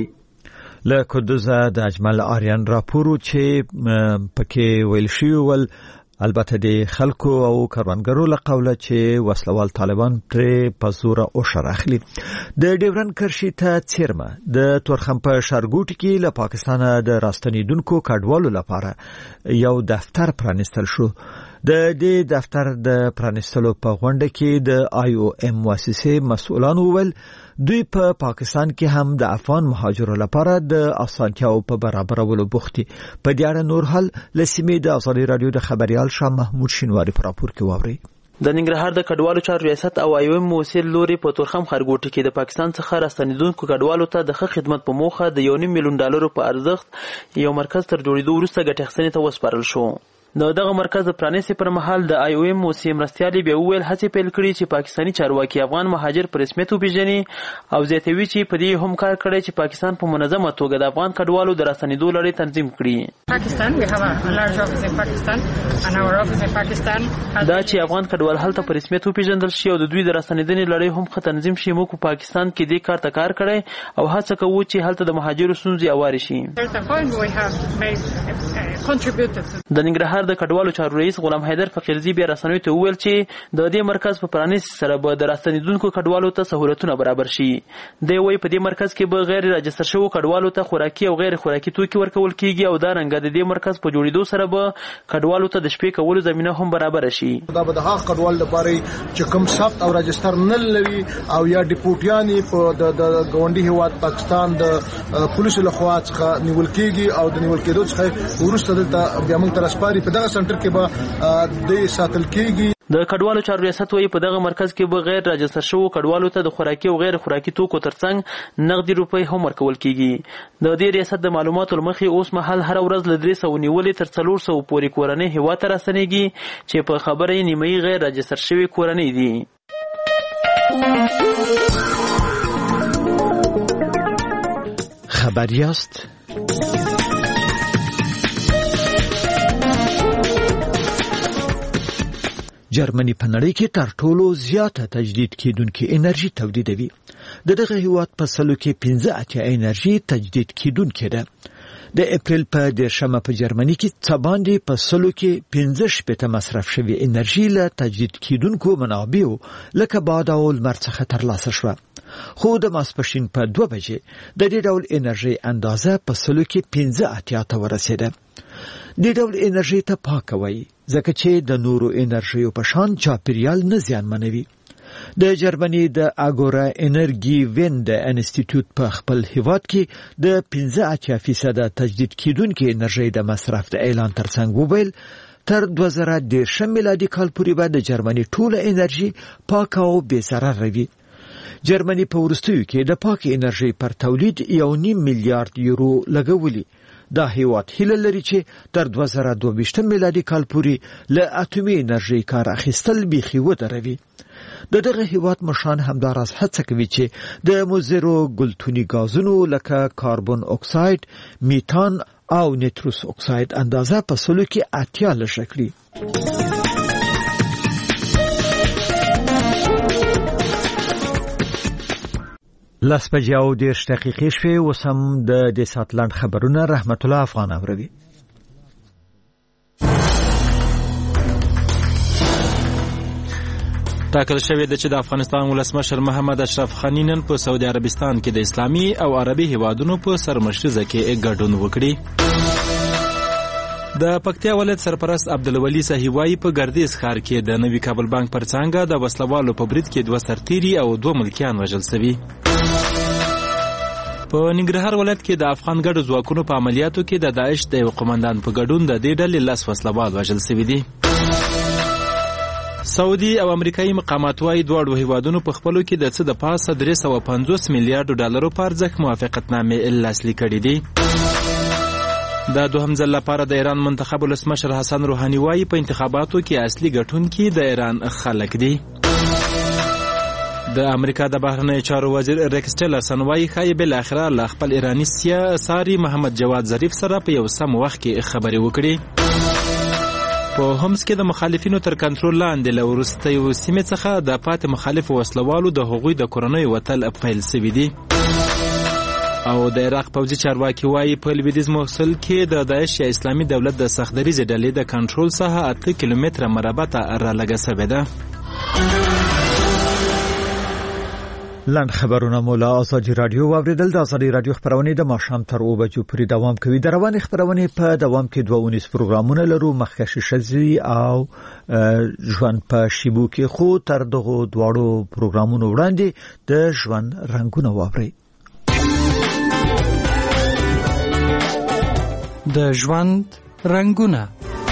S1: له کندوز د اجمل آریان راپورو چې پکې ویل شوی ول البته د خلکو او کروندګرو له قوله چې وسلوال طالبان پرې په زوره اوشر اخلي. د ډیورن کرښې ته څیرمه د تورخم په ښارګوټي کې له پاکستانه د راستنیدونکو کډوالو لپاره یو دفتر پرانیستل شو. د دې دفتر د پرانیستلو په غونډه کې د آی او ام مؤسسې مسؤلان وویل دوی په پا پاکستان کې هم د افغان مهاجرو لپاره د اسانتیاو په برابرولو بوختي. په دې اړه نور حل لسیمې د ازادي رادیو د خبريال شاه محمود شینواری په راپور کې واوري.
S23: د ننګرهار د کډوالو چارو ریاست او آی او ام موثر لوري په تورخم خرګوټي کې د پاکستان څخه راستنیدونکو کډوالو ته د ښه خدمت په موخه د یو نیم میلیون ډالرو په ارزښت یو مرکز تر جوړېدو وروسته ګټې اخیستنې ته وسپارل شو. نو دغه مرکز د پرانیستي پر مهال د آی او ام موسسې مرستیالي بیا وویل هڅې پیل کړي چې پاکستاني چارواکي افغان مهاجر په رسمیت وپېژني او زیاتوي چې په دې هم کار کړی چې پاکستان په منظمه توګه د افغان کډوالو د راستنېدو لړۍ تنظیم کړي.
S24: پاکستان we have a large office in Pakistan and our office in Pakistan
S23: دا چې افغان کډوال هلته په رسمیت وپېژندل شي او د دوی د راستنېدنې لړۍ هم ښه تنظیم شي. موږ په پاکستان کې دې کار ته کار کړی او هڅه کوو چې هلته د مهاجرو ستونزې هوارې شي. د ننګرهار د کډوالو چارو رئیس غلام حیدر فقیرزی بیا رسنیو ته وویل چې د دې مرکز په پرانیستي سره به د راستنیدونکو کډوالو ته سہولتونه برابر شي. دی وايي په دې مرکز کې به غیر راجستر شوو کډوالو ته خوراکي او غیر خوراکي توکي ورکول کیږي او دا رنګه د دې مرکز په جوړېدو سره به کډوالو ته د شپې کولو زمينه هم برابر شي.
S8: دا به د هغه کډوال لپاره چې کوم ثبت او راجستر نه لري او یا ډیپورټیان په د ګوندي هیواد پاکستان د پولیسو لخوا څخه نیول کیږي او د نیول کېدو څخه ورسته دلته بیا موږ ترسپاري په دغه سنټر کې د ساتل کېږي.
S23: د کډوالو چارو ریاست وايي په دغه مرکز کې به غیر راجستر شوو کډوالو ته د خوراکي او غیر خوراکي توکو ترڅنګ نغدي روپۍ هم ورکول کیږي. د دې ریاست د معلوماتو لمخې اوس مهال هر ورځ له درې سوه نیولې تر څلور سوه پورې کورنۍ هیواد ته راستنېږي چې په خبره یې نیمایي غیر راجستر شوې کورنۍ دي.
S1: خبر یاست جرمني په نړۍ کې تر ټولو زیاته تجدید کیدونکې انرژي تولیدوي. د دغه هیواد په سلو کې پنځه اتیا انرژي تجدید کیدونکې ده. د اپریل په دیرشمه په جرمني کې څه باندې په سلو کې پنځه شپېته مصرف شوې انرژي له تجدید کیدونکو منابعو لکه باد او لمر څخه ترلاسه شوه. خو د ماسپښین په دوه بجې د دې ډول انرژي اندازه په سلو کې پنځه اتیا ته ورسېده. دې ډول انرژي ته پاکه وایي ځکه چې د نورو انرژیو په شان چاپیریال نه زیانمنوي. د جرمني د اګورا انرژي ویند انسټیټیوټ په خپل هیواد کې د پنځه اتیا فیصد تجدید کیدونکو انرژي د مصرف د اعلان ترڅنګ وویل تر دوه زره دېرشم میلادي کال پورې به د جرمني ټوله انرژي پاکه او بې ضرره وي. جرمني په وروستیو کې د پاکه انرژي پر تولید یو نیم میلیارډ یورو لګولي. دا هیواد هیله لري چې تر دوه زره دوه ویشتم میلادي کال پورې له اټومي انرژي کار اخیستل بيخي ودروي. د دغه هیواد مشران همداراز هڅه کوي چې د مضرو ګلتوني غازونو لکه کاربن اکساید، میتان او نیتروس اکساید اندازه په سلو کې اتیا لږه کړي. لاس بجې او دېرش دقیقې شوې. اوس هم د دې ساعت لنډ خبرونه رحمت الله افغان اوروي.
S2: ټاکل شوې ده چې د افغانستان ولسمشر محمد اشرف غني نن په سعودي عربستان کې د اسلامي او عربي هیوادونو په سرمشرزه کې ګډون وکړي. د پکتیا ولایت سرپرست عبدالولي صاحبوایی په ګردیز ښار کې د نوي کابل بانک پر څنګه د وسلوالو په برید کې دوه سرتیري او دوه ملکیان وژل شوي. په ننګرهار ولایت کې د افغان ګډو ځواکونو په عملیاتو کې د داعش د یو قومندان په ګډون د دې ډلې لس وسلوال وژل شوي دي. سعودي او امریکایي مقامات وايي دواړو هیوادونو په خپلو کې د څه د پاسه درې سوه پنځوس میلیارډو ډالرو په ارزښت موافقتنامې لاسلیک کړي دي. د دوهم ځل لپاره د ایران منتخب ولسمشر حسن روحاني وايي په انتخاباتو کې اصلي ګټونکي د ایران خلک دي. د امریکا د بهرنیو چارو وزیر ریکس ټیلرسن وايي ښایي بالاخره له خپل ایراني سیاساري محمد جواد ظریف سره په یو سم وخت کې خبرې وکړي. په همس کې د مخالفینو تر کنټرول لاندې له وروستیو سیمې څخه د پاتې مخالفو وسلوالو د هغوی د کورنیو وتل پیل شوي دي. او د عراق پوځي چارواکي وايي په لویدیځ موصل کې د داعش یا اسلامي دولت د سختدریزې ډلې د کنټرول څخه اته کیلومتره مربع ته رالګه شوې ده.
S1: لاند خبرونه مولا آزادی رادیو واوریدل. د آزادی رادیو خبرونه د ماښام تر اوه بجو پورې دوام کوي. د روانې خبرونه په دوام کې دوه ونیس پروګرامونه لرو، مخکښ شزي او ژوند په شیبو کې. خو تر دغه دواړو پروګرامونو وړاندې د ژوند رنگونه واوري.
S3: د ژوند رنگونه.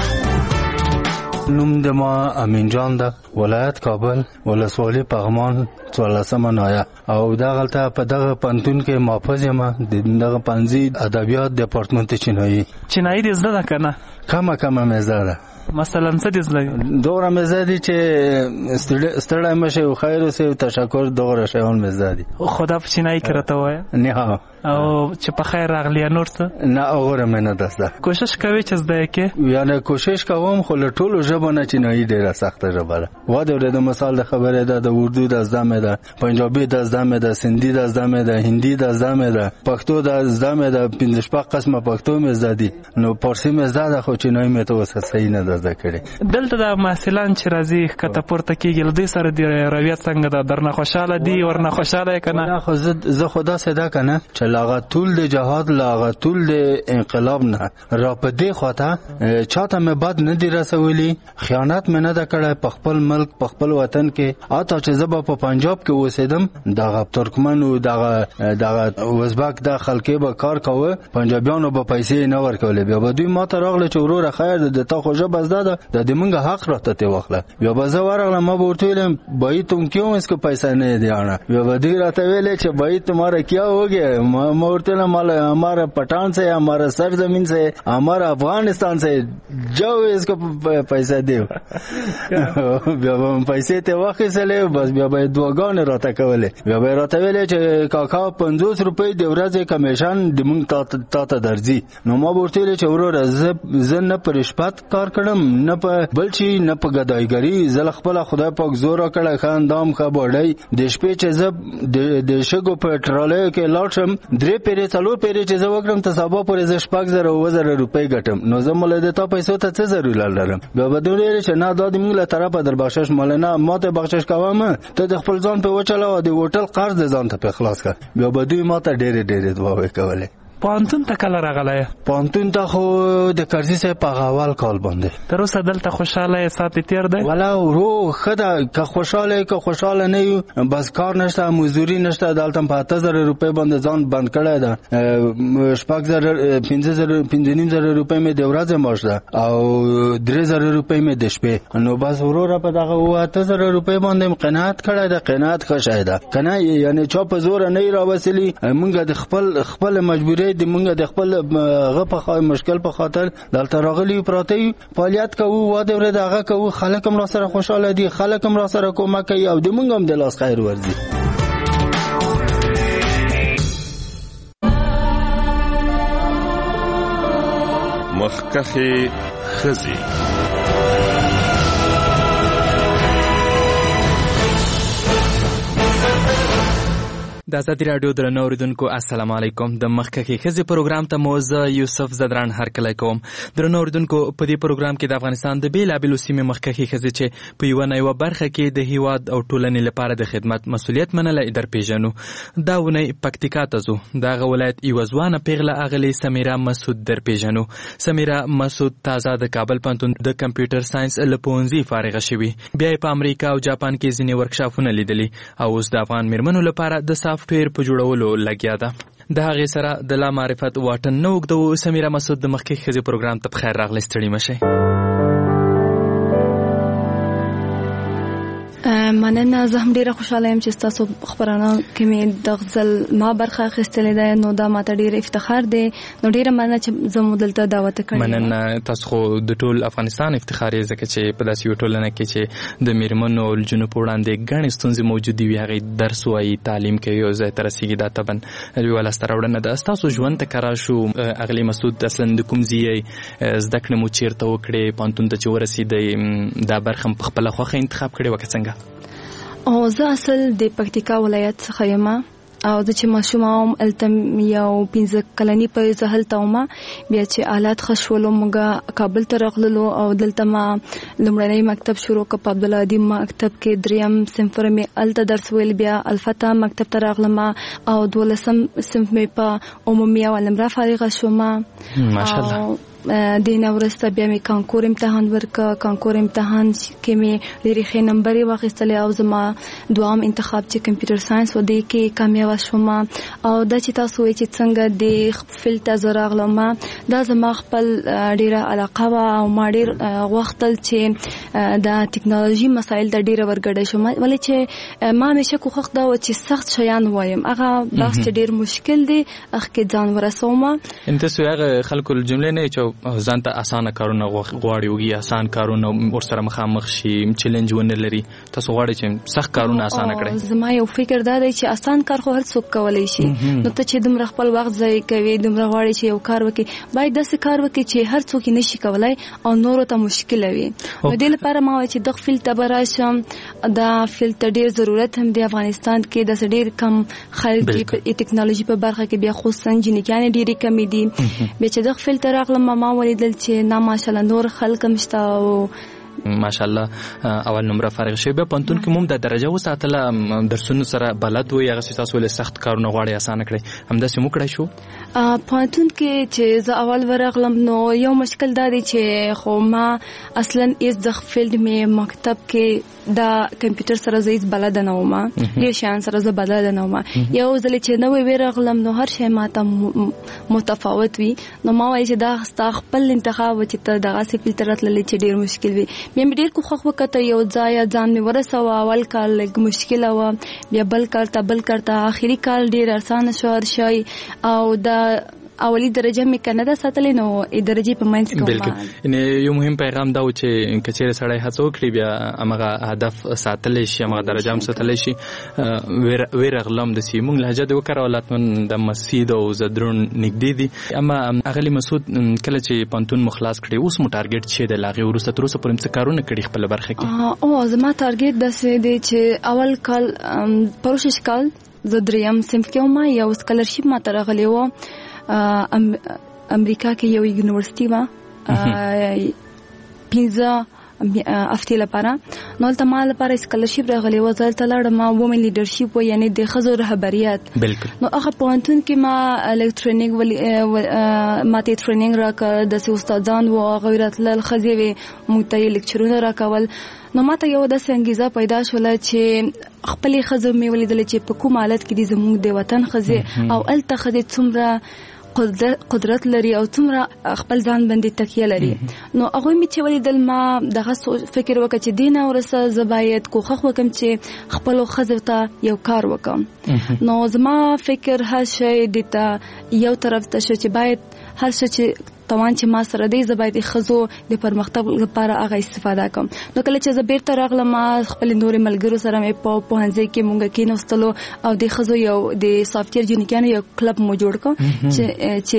S4: نوم د ما امین جان ده، ولایت کابل، ولسوالي پغمان، څوارلسمه نایه. او دغلته په دغه پوهنتون کې محافظ یم د دغه پوهنځي ادبیات ډپارټمنټ چینایي.
S3: چینایي دې زده ده که نه؟
S4: کمه کمه مې زده ده.
S3: مثلا څه دې زده دي؟
S4: دومره مې زده دي چې ستړی مه شئ او خیر اوسئ او تشکر، دومره شیان مې زده دي.
S3: خدا په چینایي کې راته ووایه.
S4: نه
S3: او چې په خیر راغلی یا نور څه؟
S4: نه هغوره مې نه ده زده.
S3: کوشش کوې چې زده یې کې؟
S4: یعنې کوشش کوم خو له ټولو ژبو نه چینایي ډېره سخته ژبه ده. وا د اورېدو مثال د خبرې ده، د اردو د زده مې ده، پنجابي د زده مې ده، سندي د زده مې ده، هندي د زده مې ده، پښتو د زده مې ده، پنځه شپږ قسمه پښتو مې زده دي. نو فارسي مې زده ده خو چینایي مې ته اوس صحیح نه ده زده کړې.
S3: دلته د محصلان چې راځي ښکته پورته کېږي له دوی سره د رویت څنګه ده؟ درنه خوشحاله دي ورنه خوشحاله یې که نه؟
S4: خو زه خو داسې ده که نه چې له هغه طول د جهاد له هغه طول د انقلاب نه را په دې خواته چاته مې بد نه دي رسولي، خیانت مې نه ده کړی په خپل ملک په خپل وطن کې. حتی چې زه به په پنجاب کې اوسېدم دغه ترکمنو دغه دغه ازبک د خلکې به کار کوه، پنجابیانو به پیسې نه ورکولې. بیا به دوی ما ته راغله چې وروره خیر د تا خو ژبه زده ده د دې مونږ حق راته ته واخله. بیا به زه ورغلم ما به ورته ویلم بھائی تم کیوں اس کو پیسہ نہیں دے آنا؟ بیا به دوی راته ویلې چې بھائی تمہارا کیا ہو گیا؟ ما ورته ویلم ہمارا پٹھان سے ہمارا سرزمین سے ہمارا افغانستان سے جاؤ اس کو پیسہ دیو. بیا به پیسې ته واخیستلې، بس بیا به دعاګانې راته کولې. بیا به راته ویلې چې کاکا پنځوس روپۍ د ورځې کمیشن د مونږ تا ته درځي. نو ما به ورته ویلې چې وروره زه نه په رشوت کار کړم نه په بل شي نه په ګدایګري. زه له خپله خدای پاک زور راکړی ښه اندام ښه باډۍ. د شپې چې زه د شګو په ټرالیو کې لاړ شم درې پیرې څلور پیرې چې زه وکړم ته سبا پورې زه شپږ زره اووه زره روپۍ ګټم نو زه مله د تا پیسو ته څه ضرورت لرم بیا به دوی ویل چې نه دا د موږ له طرفه در بخشش مال نه ما ته بخشش کوم ته د خپل ځان په وچلوه د هوټل قرض د ځان ته په خلاص کړ بیا به دوی ما ته ډېرې ډېرې دعاوې کولې.
S3: پانتون ته کله راغلی؟
S4: پانتون ته خو د کرزي صاحب په اول کال باندې.
S3: تر اوسه دلته خوشاله یې ساتې تېر دی؟
S4: والا ورو ښه ده که خوشحاله یې که خوشحاله نه یو بس کار نشته مزدوري نشته دلته په اته زره روپۍ باندې ځان بند کړی ده شپږ زره پنځه زره پنځه نیم زره روپۍ مې د ورځې معاش ده او درې زره روپۍ مې د شپې نو بس وروره په دغه اوه اته زره روپۍ باندې قناعت کړی ده قناعت ښه شی ده که نه یعنې چا په زوره نه یې راوسلي موږ د خپل خپل مجبورۍ د موږ د خپل غ په مشکل په خاطر دلته راغلي پراته یو فعالیت کوو واده ورته هغه کوو خلک هم را سره خوشاله دي خلک هم را سره کومک کوي او د موږ هم د لاس خیر ورځي.
S10: مخکخي خزي
S2: د ازادي راډیو درنو اوریدونکو السلام علیکم د مخکخي خزي پروګرام ته موزه یوسف زدران هرکلی کوم. درنو اوریدونکو په دې پروګرام کې د افغانستان د بیلابیلو سیمې مخکخي خزي چې په یوه نه یوه برخه کې د هیواد او ټولنې لپاره د خدمت مسؤلیت منلی در پیژنو. دا ونې پکتیکا ته ځو. دغه ولایت یوه ځوانه پیغله اغلې سمیرا مسعود در پیژنو. سمیرا مسعود تازه د کابل پوهنتون د کمپیوټر ساینس له پوهنځي فارغه شوې. بیا یې په امریکا او جاپان کې ځینې ورکشاپونه لیدلي او اوس د افغان میرمنو لپاره د سافټویر په جوړولو لګیا ده. د هغې سره د لا معرفت واټن نه اوږدوو. سمیرا مسعود د مخکې ښځې پروګرام ته په خیر راغلی ستړي مشئ.
S11: مننه زه هم ډیره خوشاله یم چې تاسو خبرانه کې مې د غزل ما برخه اخیستلې ده نو دا ماته ډیر افتخار دی نو ډیره مننه چې زه مو دلته دعوت کړم.
S2: مننه تاسو خو د ټول افغانستان افتخار یې ځکه چې په داسې یو ټولنه کې چې د میرمنو او نجونو په وړاندې ګڼې ستونزې موجودې وي هغې درس وایي تعلیم کوي او ځای ته رسېږي دا طبعا یوه لاسته راوړنه ده. ستاسو ژوند ته که راشو اغلې مسعود اصلا د کوم ځای یې زده کړې مو چېرته وکړې پوهنتون ته چې ورسېدئ دا برخه م په خپله خوښه انتخاب کړې وه که څنګه؟
S11: او زه اصل د پکتیکا ولایت څخه یم او زه چې ماشوم وم هلته یو پنځه کلني په زه هلته وم بیا چې حالات ښه شولو موږ کابل ته راغللو او دلته ما لومړنی مکتب شروع کړ په عبدالهادي مکتب کې دریم صنف مې هلته درس ویل بیا الفتا مکتب ته راغلم او دولسم صنف مې په عمومي او المرا فارغه شوم.
S2: ماشاءالله.
S11: دینه ورسته بیا مې کانکور امتحان ورکړ. کانکور امتحان کې مې ډېرې ښې نمبرې واخیستلې او زما دوام انتخاب چې کمپیوټر ساینس و دې کې کامیابه شوم. او دا چې تاسو وایئ چې څنګه د فیلډ ته زه راغلم دا زما خپل ډېره علاقه وه او ما ډېر غوښتل چې د ټکنالوژي مسایل ته ډېره ورګډه شم ولې چې ما همیشه کوښښ دا و چې سخت شیان ووایم هغه بحث چې ډېر مشکل دی هغه کې ځان ورسوم.
S2: تاسو هغه خلکو جملې نه چې ځان ته اسانه کارونه غواړي وګي اسان کارونه ورسره مخامخ شي چیلنج ونه لري تاسو غواړئ چې سخت کارونه اسانه کړئ.
S11: زما یو فکر دا دی چې اسان کار خو هر څوک کولی شي نو ته چې دومره خپل وخت ضایع کوي دومره غواړي چې یو کار وکړي باید داسې کار وکړي چې هر څوک یې نشي کولی او نورو ته مشکله وي. نو دې لپاره ما وایي چې دغه فیلډ ته به راشم دا فیلډ ته ډېر ضرورت هم دی افغانستان کې داسې ډېر کم خلک دي په ټکنالوژي په برخه کې بیا خصوصا جینیکیانې ډېرې کمې دي. بیا چې دغه فیلډ ته راغلم ما ولیدل چې نه ماشاءالله نور خلک هم شته او
S2: ماشاءالله اول نمره فارغ شوی بیا پوهنتون کې مو د درجه وساتله درسونو سره بلد وي هغسې تاسو ولې سخت کارونه غواړئ اسانه کړئ همداسې مو کړی شو؟
S11: پوهنتون کې چې زه اول ورغلم نو یو مشکل دا دی چې خو ما اصلا ایز د فیلډ مې مکتب کې دا کمپیوټر سره زه هیڅ بلده نه وم ډېر شیان سره زه بلده نه وم یو ځل چې نوی ورغلم نو هر شی ماته متفاوت وي نو ما وایي چې دا ستا خپل انتخاب و چې ته دغسې فیلډ ته راتللی چې ډېر مشکل وي. بیا مې ډېر کوښښ وکړه یو ځای ځان مې ورسوه اول کال لږ مشکله وه بیا بل کال ته بل کال ته آخري کال ډېر اسانه شو هر شی او دا اولی درجه مې که نه ده ساتلې نو درجې په منځ کې
S2: بالکل یو مهم پیغام دا و چې که چېرې سړی هڅه وکړي بیا همغه هدف ساتلی شي همغه درجه هم ساتلی شي. ورغلم داسې موږ لهجه دې وکاروله حتما د مسید او زدرون نږدې دي اما اغلې مسعود کله چې پوهنتون مو خلاص کړی اوس مو ټارګېټ چې دی له هغې وروسته تر اوسه پورې څه کارونه کړي خپله برخه کې؟
S11: او زما ټارګېټ داسې دی چې اول کال پروشش کال زه دریم صنف کې وم یو سکالرشپ ما ته راغلی و امریکا کې یو یونیورسيټي و پنځه افتې لپاره نو تل ما لپاره سکالرشپ راغلی و زه تل لاړم وومن لیډرشپ و یعنی د ښځو رهبریت
S2: بالکل
S11: نو هغه پوهنتون کې ما الکترونیک ماته ټریننګ راکړ د استادان و غیرت لل ښځې وي موږ ته لیکچرونه راکول نو ماته یو د څنګه پیدا شول چې خپلې ښځې مې ولیدل چې په کوم حالت کې دي زموږ د وطن ښځې او الته ښځې څومره قدرت لري او څومره خپل ځان باندې تکیه لري نو هغه می چې ولیدل ما دغه فکر وکړ چې دینه ورسه زبایت کوخه وکم چې خپل خزو ته یو کار وکم نو زما فکر هر شی دته یو طرف ته چې باید هر څه چې توان چې ما سره دی زبایت خزو د پرمختګ لپاره هغه استفاده کوم نو کله چې زه بیرته راغلم ما خپل نور ملګرو سره مې په پوهنځي کې مونږ کې نوستلو او د خزو یو د سافټویر جنکانو یو کلب مو جوړ کړ چې چې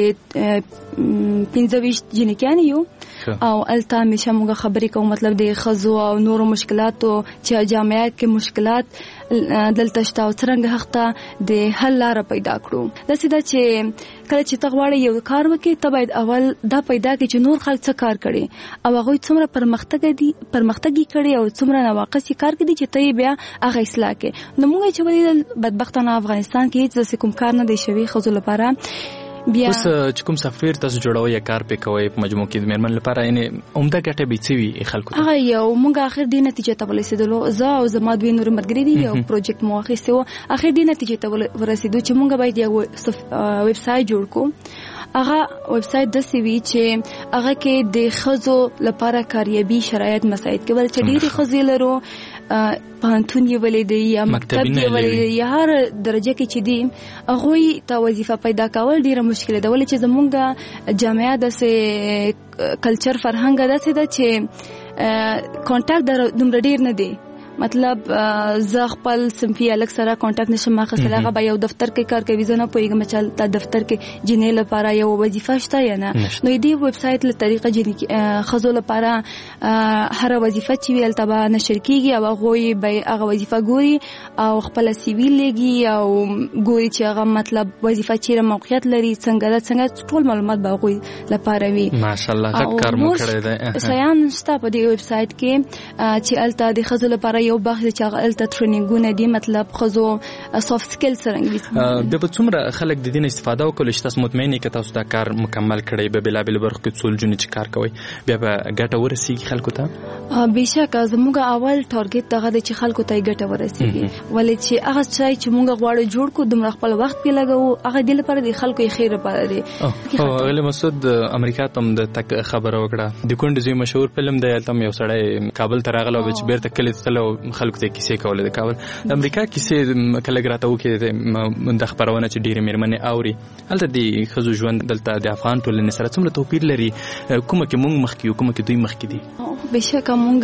S11: پنځه ویشت جنکان یو او الته همیشه موږ خبرې کوو مطلب د خزو او نورو مشکلاتو چې جامعه کې مشکلات دلته شته او څنګه حقته د حل لار پیدا کړو دا سیده چې کله چې تغواړي یو کار وکړي ته باید اول دا پیدا کړي چې نور خلک څه کار کړي او هغه څومره پرمختګ دي پرمختګ کړي او څومره نواقص کار کړي چې ته بیا هغه اصلاح کړي نو موږ چې ولې بدبختانه افغانستان کې هیڅ کوم کار نه دی شوی خزو لپاره بیا
S2: اوس چې کوم سافټویر تاسو جوړوي یا کار پې کوي په مجموع کې د میرمن لپاره یعنی عمده ګټه به څه وي خلکو ته
S11: هغه یو موږ اخر دی نتیجه ته ورسېدلو زه او زما دوی نور مرګري دي یو پروجیکټ مو اخیستو اخر دی نتیجه ته ورسېدو چې موږ باید یو ویب سټ جوړ کو هغه ویب سټ د سی وی چې هغه کې د خزو لپاره کاریابي شرایط مساعد کول چې ډېری خزې لرو پانتون یې ولیدي یا مکتب یې ولیدي یا هر درجه کې چې دی هغه ته وظیفه پیدا کول ډیره مشکله ده ولې چې زمونږ جامعه د سه کلچر فرهنګ ده چې کانټاکټ دومره ډیر نه دی مطلب زه خپل سمفي الک سره کانټاکټ نشم اخیستل هغه به یو دفتر کې کار کوي زه نه پوهیږم چې د دفتر کې جنې لپاره یو وظیفه شته یا نه نو دې ویب سټ له طریقه جنې خزو لپاره هر وظیفه چې ویل تبع نشر کیږي او هغه به هغه وظیفه ګوري او خپل سی وی لګي او ګوري چې هغه مطلب وظیفه چیرې موقعیت لري څنګه څنګه ټول معلومات به هغه لپاره وي
S2: ماشاءالله ښه کار مو کړی دی
S11: سیان شته په دې ویب سټ کې چې الته د خزو لپاره یو بحث چې هغه الته ټریننګونه دي مطلب خزو سافټ سکل سره
S2: انګلیسي به څومره خلک د دین استفاده وکول چې تاسو مطمئن یې که تاسو دا کار مکمل کړی به بلا بل برخه کې څول جون چې کار کوي بیا به ګټه ورسیږي خلکو ته
S11: بهشکه زموږ اول ټارګټ دغه د چې خلکو ته ګټه ورسیږي ولې چې هغه چې موږ غواړو جوړ کو دومره خپل وخت په لګو هغه د لپاره د خلکو یې خیر لپاره دی
S2: او غل مسعود امریکا ته د تک خبره وکړه د کونډ زوی مشهور فلم دی تم یو سړی کابل ته راغله او چې بیرته کلی تلو خلکو ته کیسې کولې د کابل د امریکا کیسې کله ګراته وکړي د خبرونه چې ډیره میرمنې اوري هلته د خزو ژوند دلته د افغان ټولنې سره څومره توپیر لري کومه کې مونږ مخکې کومه کې دوی مخکې دي
S11: بهشکه مونږ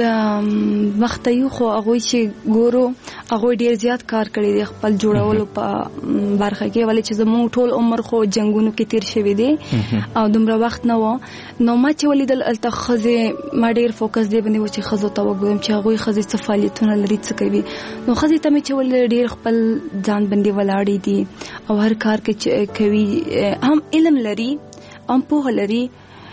S11: مخته یو خو هغه چې ګورو هغه ډیر زیات کار کړی دی خپل جوړولو په برخه کې ولې چې زموږ ټول عمر خو جنگونو کې تیر شوی دی او دومره وخت نه و نو ما چې ولیدل الته خزه ما ډیر فوکس دی باندې و چې خزو ته وګورم چې هغه خزه څه فعالیتونه لري څه کوي نو خزه ته مې چې ول ډیر خپل ځان باندې ولاړې دي او هر کار کې کوي هم علم لري هم په لري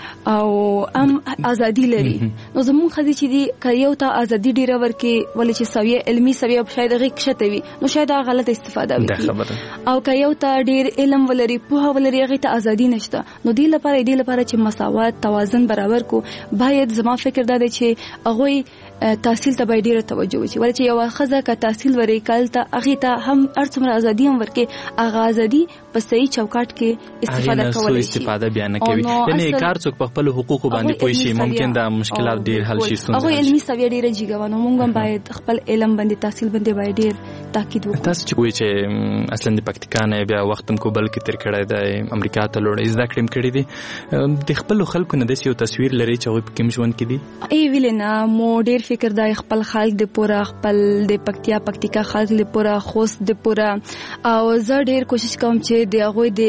S11: او ام ازادي لري نو زموږ خدي چې دی کایو ته ازادي ډیره ورکه ولې چې سویه علمي سویه شاید هغه کښته وي نو شاید هغه غلط استفاده وکړي او کایو ته ډیر علم ولري په ولري هغه ته ازادي نشته نو دی لپاره دی لپاره چې مساوات توازن برابر کو باید زما فکر دا دی چې هغه تحصیل ته باید ډیره توجه وشي ولې چې یو خزه کا تحصیل ورې کال ته هغه ته هم ارڅومره ازادي هم ورکه هغه ازادي په صحیح چوکاټ کې استفاده کولای شي
S2: استفاده بیان کوي یعنی کار څوک په خپل حقوق باندې پوي شي ممکن دا مشکلات ډیر حل شي ستونزې
S11: هغه علمي سویه ډیره جګوانو موږ باید خپل علم باندې تحصیل باندې باید ډیر تاکید وکړو
S2: تاسو چې وایي چې اصلا د پکتیکا نه بیا وختم کو بلکې تر کړه د امریکا ته لوړ زده کړم کړی دي د خپل خلکو نه د یو تصویر لري چې هغه په کوم ژوند کې دي
S11: ای ویلنا مو ډیر فکر دا خپل خلک د پورا خپل د پکتیا پکتیکا خلک د پورا خوست د پورا او زه ډیر کوشش کوم چې د هغه د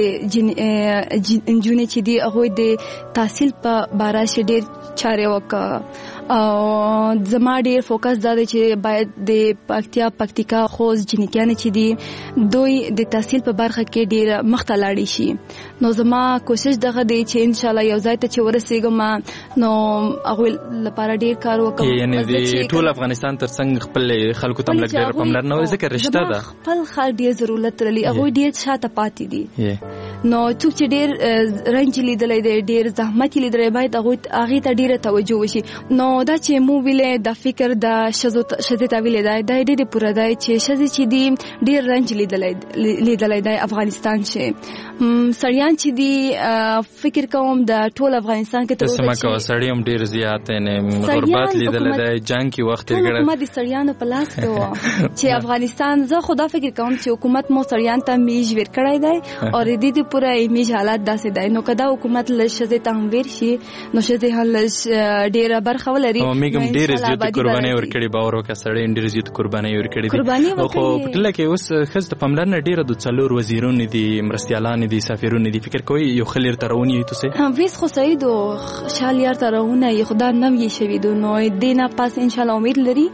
S11: انجونې چې دی هغه د تحصیل په باره شي ډیر چاره وکړه او زما ډیر فوکس دا دی چې باید د پکتیا پکتیکا خوست جنکیان چې دي دوی د تحصیل په برخه کې ډیر مخته لاړ شي نو زما کوشش دغه دی چې ان شاء الله یو ځای ته چې ورسېږم نو هغه لپاره ډیر کار وکړم
S2: یعنی د ټول افغانستان ترڅنګ خپل خلکو ته ملګری ډیر پاملرنه ورزه کې رشتہ ده
S11: خپل خال ډیر ضرورت لري هغه ډیر شاته پاتې دي نو څوک چې ډیر رنج لیدلې دی ډیر زحمت لیدلې باید هغه هغه ته ډیره توجه وشي نو دا چې مو ویلې د فکر د شذو شذ ته ویلې دی د دې پوره دی چې شذ چې دی ډیر رنج لیدلې لیدلې دی افغانستان چې سړیان چې دی فکر کوم د ټول افغانستان کې
S2: ته سم کا سړیم ډیر زیات نه غربت لیدلې دی جنگ کې وخت لګړه
S11: حکومت د سړیانو په لاس کې و چې افغانستان زه خدا فکر کوم چې حکومت مو سړیان ته میج ور کړای دی او دې پورا ایمیج حالات داسې دی نو کدا حکومت لشزه تنویر شي نو شزه هلش ډیره برخه ولري
S2: او میګم ډیره زیات قرباني ورکړي باور وکړي ډیره زیات قرباني ورکړي او خو پټل کې اوس خز ته پملرنه ډیره د څلور وزیرونو دي مرستيالان دي سفیرونو دي فکر کوي یو خلیر ترونی تاسو
S11: هم ویس خو سعید او شال یار ترونه یو خدای نو یې شوی دو نو دینه پاس ان شاء الله امید لري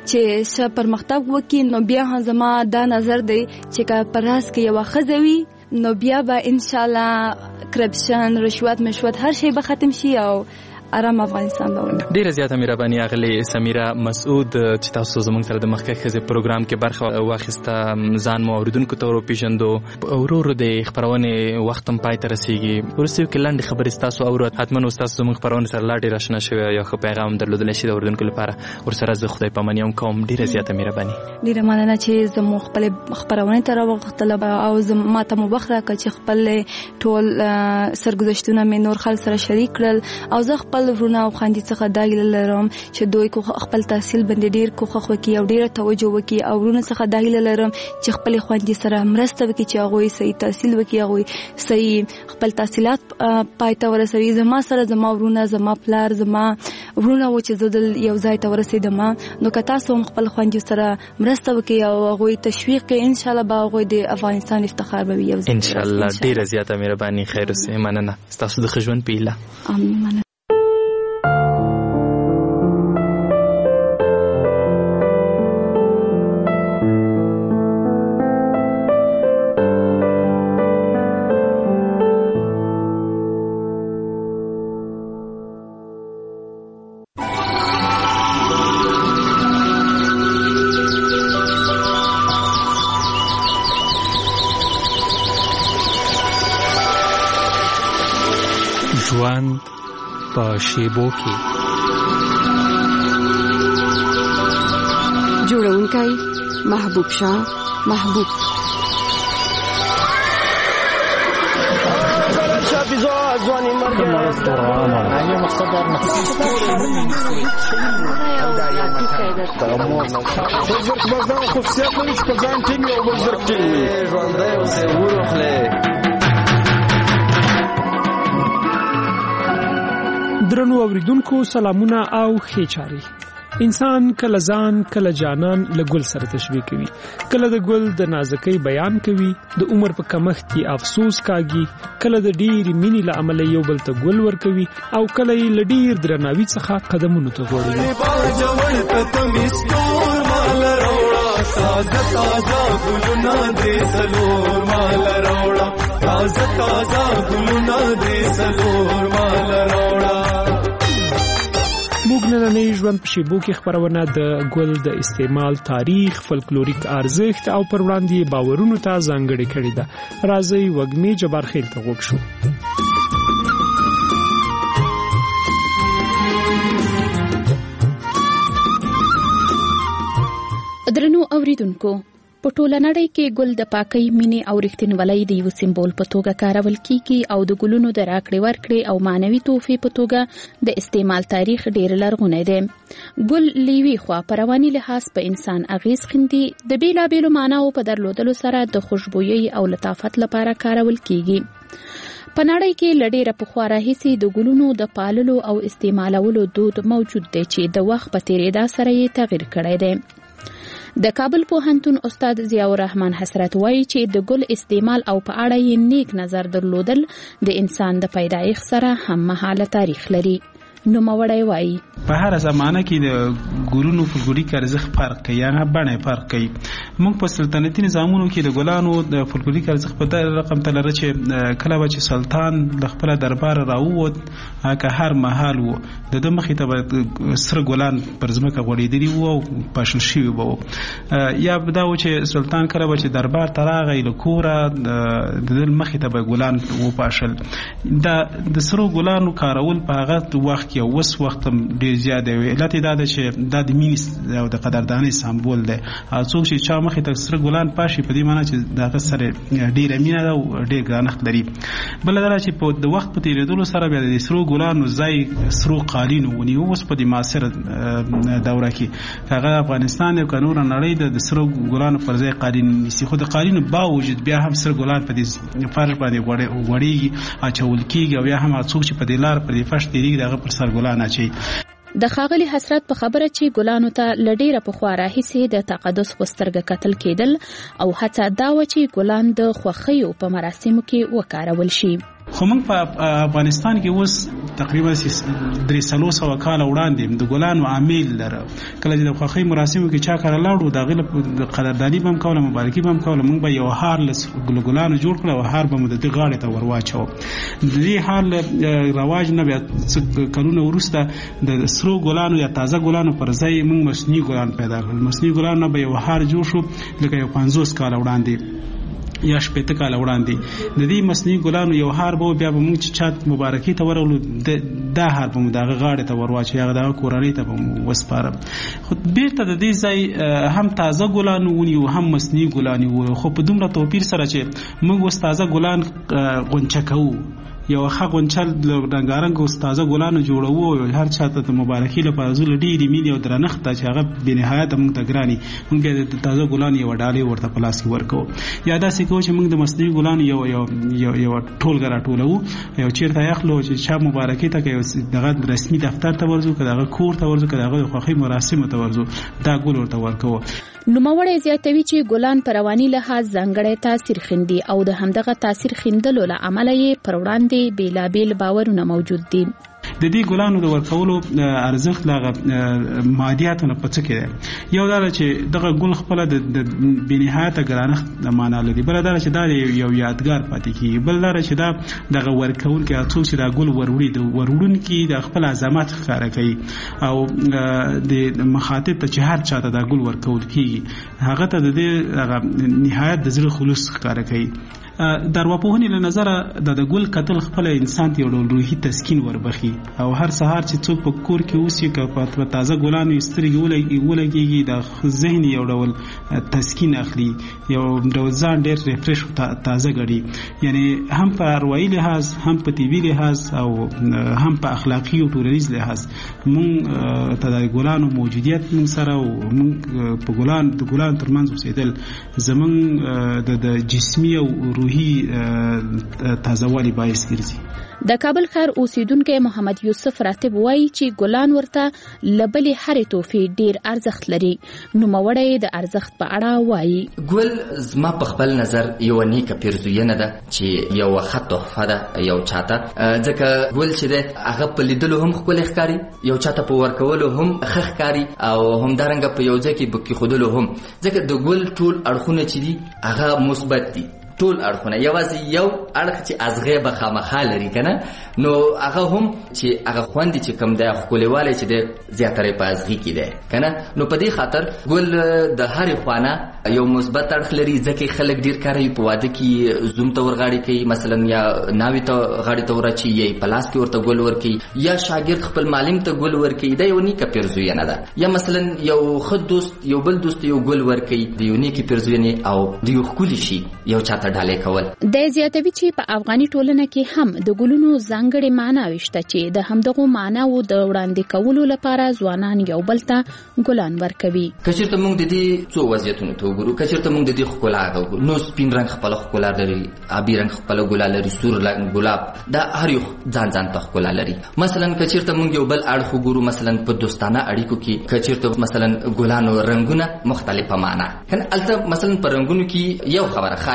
S11: چې ش پرمختګ وکړي نو بیا هم زما دا نظر دی چې کا پراس کې یو خزوي نو بیا به ان شاء الله کرپشن رشوت مشوت هر شی به ختم شي او آرام افغانستان به
S2: ډیره زیاته مهرباني اغلی سمیرا مسعود چې تاسو زموږ سره د مخکې خزه پروګرام کې برخه واخیسته ځان مو اوریدونکو ته ورو پیژندو اورور د خبرونه وختم پای ته رسیږي ورسېو کې لاندې خبرې تاسو اورو حتمن استاد زموږ خبرونه سره لا ډیر آشنا شوی یا خو پیغام درلودل شي د اوریدونکو لپاره ورسره زه خدای پاماني هم کوم ډیره زیاته مهرباني
S11: ډیره مننه چې زموږ خپل خبرونه تر وختله او زما ته مبخره چې خپل ټول سرګذشتونه مې نور خل سره شریک کړل او زه خپل ورونه او خاندي څخه دایل لرم چې دوی کو خپل تحصیل باندې ډیر کوخه وکي او ډیره توجه وکي او ورونه څخه دایل لرم چې خپل خاندي سره مرسته وکي چې هغه صحیح تحصیل وکي هغه صحیح خپل تحصیلات پایته ورسوي زما سره زما ورونه زما پلار زما ورونه و چې زدل یو ځای ته ورسېدم نو که تاسو خپل خاندي سره مرسته وکي او هغه تشویق کې ان شاء الله به هغه د افغانستان افتخار به وي
S2: ان شاء الله ډیره زیاته مهرباني خیر اوسه مننه تاسو د خجون پیله
S11: امين
S10: ژوند په شیبو کې
S12: جوړونکی محبوب شاه محبوب
S10: درنو اوریدونکو سلامونه او ښه چاري انسان کله ځان کله جانان له ګل سره تشبیه کوي کله د ګل د نازکۍ بیان کوي د عمر په کمښت کې افسوس کاږي کله د ډېری مینې له امله یو بل ته ګل ورکوي او کله یې له ډېر درناوي څخه قدمونو ته غوړوي تازه تازه ګلونه دې سلور مال راوړه تازه تازه ګلونه دې سلور مال راوړه موږ نننۍ ژوند په شیبو کې خبرونه د ګل د استعمال تاریخ فلکلوریک ارزښت او پر وړاندې باورونو ته ځانګړې کړې ده راځي وګمې جبار خیل ته غوږ شو
S14: درنو اوریدونکو په ټوله نړۍ کې ګل د پاکۍ مینې او رښتینولۍ د یو سمبول په توګه کارول کیږي او د ګلونو د راکړې ورکړې او مانوي تحفې په توګه د استعمال تاریخ ډېر لرغونی دی ګل لیوي خوا په رواني لحاظ په انسان اغیز خندي د بیلابیلو معناو په درلودلو سره د خوشبویۍ او لطافت لپاره کارول کیږي په نړۍ کې لډیره پخوا راهیسې د ګلونو د پاللو او استعمالولو دود موجود دی چې د وخت په تیریدا سره یې تغیر کړی دی د کابل پوهنتون استاد ضیاء الرحمن حسرت وایي چې د ګل استعمال او په اړه یې نیک نظر درلودل د انسان د پیدایښت سره هم مهاله تاریخ لري نوموړی وایي
S7: په هر زمانه کې د ګلونو فولکلوریک ارزښت فرق کوي یا بڼه فرق کوي. موږ په سلطنتي نظامونو کې د ګلانو د فولکلوریک ارزښت په دغه رقم ته لري چې کله به چې سلطان د خپل دربار راووت هغه هر محل وو د د مخې ته سره ګلان پر ځمکه غوړېدلي وو او پاشل شوي به وو. یا دا و چې سلطان کله به چې دربار ته راغی له کوره د د مخې ته به ګلان وپاشل. دا د سرو ګلانو کارول په هغه وخت کې اوس وخت ډېر زیات دی. علت دا ده چې دا د مینې او د قدردانۍ سمبول دی. څوک چې چا مخې ته سره ګلان پاشي په دې معنی چې د هغه سره ډېره مینه ده او ډېر ګرانښت لري. بله دا چې په د وخت په تېرېدلو سره بیا د سرو ګلانو ځای سرو قالینو ونیو. اوس په دې معاصره دوره کې هغه افغانستان او که نوره نړۍ د سرو ګلانو پر ځای قالین نیسي، خو د قالینو باوجود بیا هم سره ګلان په دې فرش باندې غوړېږي، اچول کېږي او بیا هم څوک چې په دې لار پر دې فرش تېرېږي د هغه پر سر ګلان اچوي.
S14: د ښاغلي حسرت په خبره چې ګلانو ته له ډېره پخوا راهیسې د تقدس په سترګه کتل کېدل او هڅه دا وه چې ګلان د خوښیو په مراسمو کې وکارول شي.
S7: خو موږ په افغانستان کې اوس تقریبا درې څلور سوه کاله وړاندې د ګلانو عامل لره کله چې د خوښۍ مراسمو کې چا کره لاړو د هغې قدرداني به هم کوله، مبارکي به هم کوله. موږ به یو هار له ګلانو جوړ کړو او هار به مو د ده غاړې ته ور واچوو. د دې هار له رواج نه بیا څه کلونه وروسته د سرو ګلانو یا تازه ګلانو پر ځای موږ مصنوعي ګلان پیدا کړل. مصنوعي ګلانو نه به یو هار جوړ شو لکه یو پنځوس کاله وړاندې یا شپېته کاله وړاندې. د دې مصنوعي ګلانو یو هار به بیا به موږ چې چا مبارکۍ ته ورغلو دا هار به مو د هغه غاړې ته ور واچوي، هغه د هغه کورنۍ ته به مو وسپاره. خو بېرته د دې ځای هم تازه ګلان ونیو هم مصنوعي ګلان وو. خو په دومره توپیر سره چې موږ اوس تازه ګلان غونچه کوو، یو ښه غونچه له رنګارنګ اوس تازه ګلانو جوړوو او هر چا ته د مبارکۍ لپاره زه له ډېرې مینې او درنښت ته چې هغه بېنهایته موږ ته ګران وي موږ بیا د تازه ګلانو یوه ډالۍ ورته په لاس کې ورکوو. یا داسې کوو چې موږ د مصنوعي ګلانو یو یو یوه ټولګه راټولوو، یو چېرته یخلو چې چا مبارکۍ ته که دغه رسمي دفتر ته ورځو، که د هغه کور ته ورځو، که د هغه د خوښۍ مراسمو ته ورځو، دا ګل ورته ورکوو.
S14: نوموړی زیاتوي چې ګلان په رواني لحاظ ځانګړی تاثیر ښندي او د همدغه تاثیر ښندلو له امله یې پر وړاندې بېلابېل باورونه موجود دي.
S7: د دې ګلانو د ورکولو ارزښت له مادیاتو نه په څه کې دی. یو دا چې دغه ګل خپله د بېنهایته ګرانښت معنا لري، بله دا چې دا یو یادګار پاتې کېږي، بل دا چې دا دغه ورکوونکی څوک چې دا ګل وروړي د وروړونکي د خپل عظمت ښکاره کوي او د مخاطب ته چې هر چا ته دا ګل ورکول کېږي هغه ته د دې نهایت د زړه خلوص ښکاره کوي. د ارواپوهنې له نظره د ګل کتل خپل انسان ته یو ډول روحي تسکین وربخي او هر سهار چې څوک په کور کې اوسي که په تازه ګلانو یې سترګې ولګېږي د ذهن یو ډول تسکین اخلي، یو ډول ځان ډېر ریفریش تازه ګڼي. یعنی هم په اروايي لحاظ، هم په طبي لحاظ او هم په اخلاقي او ټولنیز لحاظ مونږ ته د ګلانو موجودیت مونږ سره او مونږ په ګلان د ګلانو ترمنځ اوسېدل زمونږ د جسمي او روحي تازهوالي باعث ګرځي.
S14: د کابل ښار اوسیدونکی محمد یوسف راتب وایي چې ګلان ورته له بلې هرې تحفې ډېر ارزښت لري. نوموړی د ارزښت په اړه وایي
S13: ګل زما په خپل نظر یوه نیکه پیرزوینه ده چې یوه ښه تحفه ده یو چاته، ځکه ګل چې دی هغه په لیدلو هم ښکلی ښکاري، یو چاته په ورکولو هم ښه ښکاري او همدارنګه په یو ځای کې په کېښودلو هم، ځکه د ګل ټول اړخونه چې دي هغه مثبت دي. ټول اړخونه یوازې یو اړخ چې ازغې به خامخا لري که نه، نو هغه هم چې هغه خوند چې کوم دی ښکلیوالی چې دی زیاتره په ازغي کې دی که نه. نو په دې خاطر ګل د هرې خوا نه یو مثبت اړخ لري، ځکه خلک ډېر کاروي په واده کې زوم ته ورغاړې کوي، مثلا یا ناوې ته غاړې ته ورچي یا په لاس کې ورته ګل ورکوي، یا شاګرد خپل معلم ته ګل ورکوي. دا یو نیکه پیرزوینه ده. یا مثلا یو ښه دوست یو بل دوست یو ګل ورکوي، د یو نیکې پیرزوینې او د یو ښکلي شي یو چاته ډالۍ کول.
S14: د زیاتوي چې په افغاني ټولنه کې هم د ګلونو ځانګړې معناوې شته چې د همدغو معناوو د وړاندې کولو لپاره ځوانان یو بل ته ګلان ورکوي.
S13: که چېرته موږ د دې څو وضعیتونو ته وګورو، که چېرته موږ د دې ښکلا وګورو، نو سپین رنګ خپله ښکلا لري، آبي رنګ خپله ګلا لري، سور رنګ ګلاب، دا هر یو ځان ځان ته ښکلا لري. مثلا که چېرته موږ یو بل اړخ وګورو، مثلا په دوستانه اړیکو کې که چېرته مثلا ګلانو رنګونه مختلفه معنا کنه، هلته مثلا په رنګونو کې یو خبره ښایست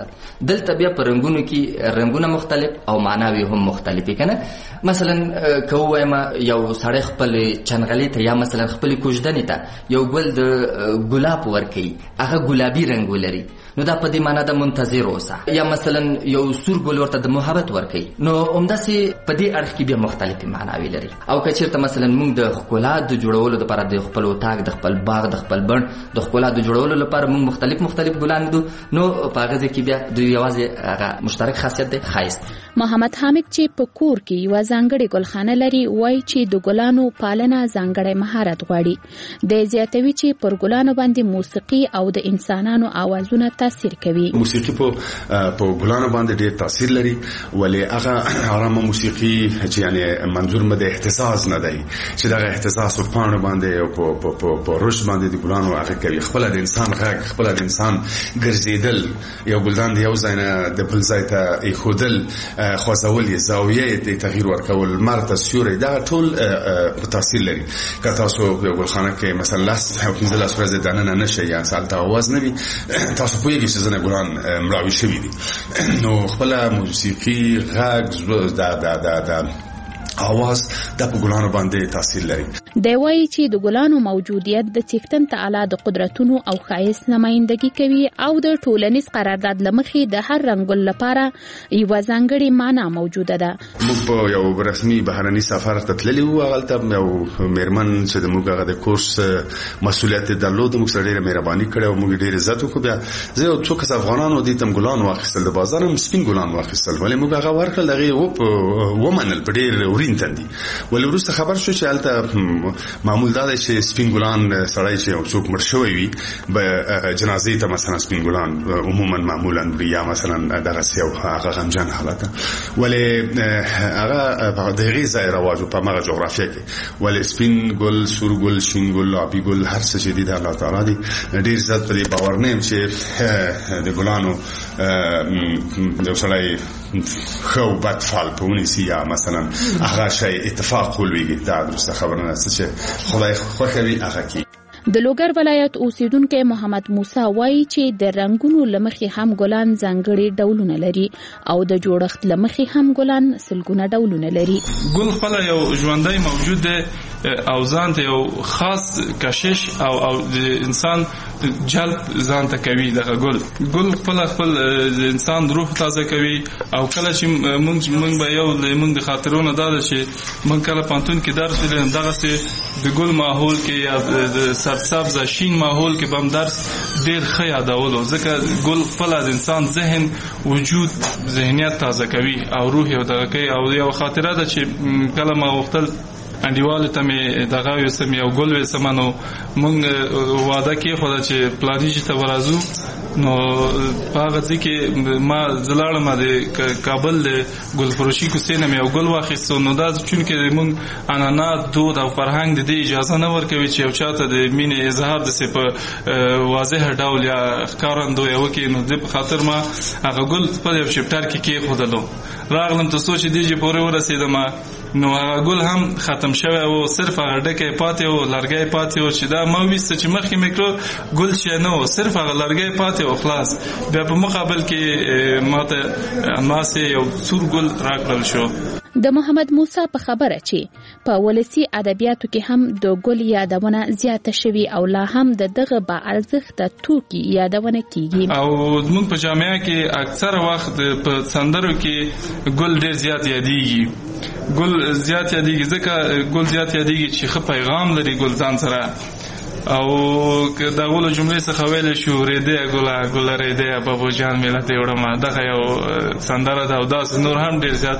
S13: ناشته. دلته بیا په رنگونو کې رنگونه مختلف او معناوي هم مختلفې کنه. مثلا که وایم یو سړی خپل چنغلې ته یا مثلا خپل کوژدنې ته یو ګل د ګلاب ورکي، هغه ګلابي رنگ ولري، نو دا په دې معنی د منتظر اوسه. یا مثلا یو سور ګل ورته د محبت ورکي، نو همداسې په دې اړخ کې بیا مختلفې معناوي لري. او که چېرته مثلا موږ د ښکلا د جوړولو لپاره د خپل اتاق، د خپل باغ، د خپل بڼ د ښکلا د جوړولو لپاره موږ مختلف مختلف ګلان دو، نو په هغه ځای کې بیا د یوازې هغه مشترک خاصیت دی ښایست.
S14: محمد حامد چې په کور کې یو ځانګړې ګلخانه لري، وایي چې د ګلانو پالنه ځانګړی مهارت غواړي. د زیاتوي چې پر ګلانو باندې موسیقي او د انسانانو اوازونه تاثیر کوي.
S5: موسیقي په په ګلانو باندې ډېر تاثیر لري، ولې هغه آرامه موسیقي چې یعنی منظور مده اهتزاز نه دی، چې دا اهتزاز په پاڼو باندې او په په په روش باندې د ګلانو هغه کوي. خپل د انسان غږ، خپل د انسان ګرځیدل، یو ګلدان دی یو ځای نه د بل ځای ته ایښودل، خوځول یې، زاویه ته تغییر ورکول، مرته سیوري، دا ټول په تاثیر لري. که تاسو یو ګلخانه کې مثلا لاس او پنځه لاس ورځې دننه نشئ یا سالته اواز نه وي، تاسو پوهیږئ چې ځینې ګلان مړاوي شوي دي. نو خپله موسیقي غږ دا دا دا دا اواز د په ګلانو باندې تاثیر لري.
S14: دی وایي چې د ګلانو موجودیت د څښتن تعالی د قدرتونو او ښایست نمایندګي کوي او د ټولنیز قرارداد له مخې د هر رنګ لپاره یوه ځانګړې معنا موجوده ده.
S5: موږ په یو رسمي بهرني سفر ته تللي وو، هلته یو میرمن چې د موږ هغه د کورس مسؤلیت درلود، موږ سره ډېره مهرباني کړې او موږ ډېر عزت وکړو. بیا زه یو څو کس افغانانو دې تم ګلان واخیستل، د بازار هم سپین ګلان واخیستل، ولې موږ هغه ورکړل، هغې ومنل په ډېر ورین تندي. ولې وروسته خبر شو چې هلته معمول دا دی چې سپین ګلان سړی چې یو څوک مړ شوی وي به جنازې ته مثلا سپین ګلان عموما معمولا وړي، یا مثلا دغسې یو هغه غمجن حالت، ولې هغه د هغې ځای رواج و په همغه جغرافیه کې. ولې سپین ګل، سور ګل، شین ګل، آبي ګل، هر څه چې دي د الله تعالی دي. ډېر زیات په دې باور نه یم چې د ګلانو یو سړی ښه او بد فال په ونیسي یا مثلا هغه شی اتفاق ولویږي. دا درسته خبره نه چې خدای خوښوي هغه کوي.
S14: د لوګر ولایت اوسیدونکو محمد موسی وایي چې د رنگونو لمخې هم ګلان ځانګړي ډولونه لري او د جوړښت لمخې هم ګلان سلګونه ډولونه لري.
S3: ګل خپل یو ژوندۍ موجود دی او ځان ته یو خاص کشش او او د انسان جلب ځان ته کوي. دغه ګل ګل خپل خپل د انسان روح تازه کوي. او کله چې موږ موږ به یو موږ د خاطرونو دا ده چې موږ کله پانتون کې درس لرم، دغه سي د ګل ماحول کې یا د سرسبز شین ماحول کې بم درس ډیر ښه یادولو، ځکه ګل خپل از انسان ذهن وجود ذهنیت تازه کوي او روح یو دغه کوي. او یو خاطره ده چې کله ما وختل انډیوال ته مې دغه یو سم یو ګل وسم، نو موږ واده کې خو چې پلانیج ته ورازو، نو هغه ځکه ما زلاړم د کابل د ګل فروشي کوڅې نه مې یو ګل واخیستو. نو دا چونکې موږ عنعنات، دود او فرهنګ د دې اجازه نه ورکوي چې یو چاته د مینې اظهار داسې په واضح ډول یا ښکارندویي وکړي، نو دې په خاطر ما هغه ګل خپل یو چپټر کې کېښودلو. راغلم تر څو چې دې پورې ورسېدم، نو هغه ګل هم ختم شوی و، صرف هغه ډکه پاتې و، لرګی پاتې و، چې دا ما ویسته چې مخکې مې کړو ګل چې نه و، صرف هغه لرګی پاتې و خلاص. بیا په مقابل کې ماته ماسې یو سور ګل راکړل شو.
S14: د محمد موسی په خبره چې په ولسی ادبیاتو کې هم د ګل یادونه زیاته شوي او لا هم د دغه با ارزښت توکي یادونه کیږي. او
S3: موږ په جامعه کې اکثر وخت په سندرو کې ګل ډیر زیات یادېږي. ګل زیات یادېږي ځکه ګل زیات یادېږي چې ښه پیغام لري ګل ځان سره. او دا غوله جملې څخه ویل شو ریده ګله ګله ریده بابو جان ملت وړم، دغه یو سندره ده او داس نور هم ډیر زیات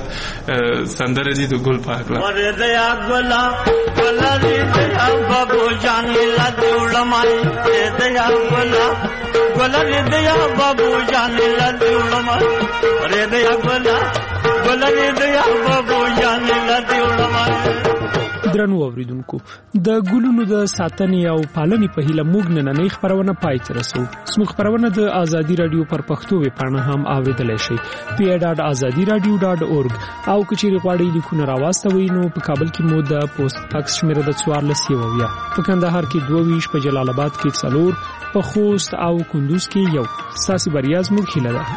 S3: سندره دي د ګل په اړه. ریده ګله ګله ریده بابو جان ملت وړم، ریده ګله ګله ریده بابو جان ملت وړم، ریده ګله ګله ریده بابو جان ملت وړم.
S10: درنو اوریدونکو د ګلونو د ساتنې او پالنې په هیله موږ نننۍ خبرونه پای ته رسوو. زموږ خبرونه د ازادي رادیو پر پښتو ویبپاڼه هم اوریدلای شئ پی ای ډاټ ازادي رادیو ډاټ اورګ او که چیرې غواړئ لیکونه راواستوئ نو په کابل کې مو د پوسټ باکس شمیره د څوارلس یو اویا، په کندهار کې دوه ویشت، په جلال آباد کې څلور، په خوست او کندوز کې یو. ستاسو بریا زموږ هیله ده.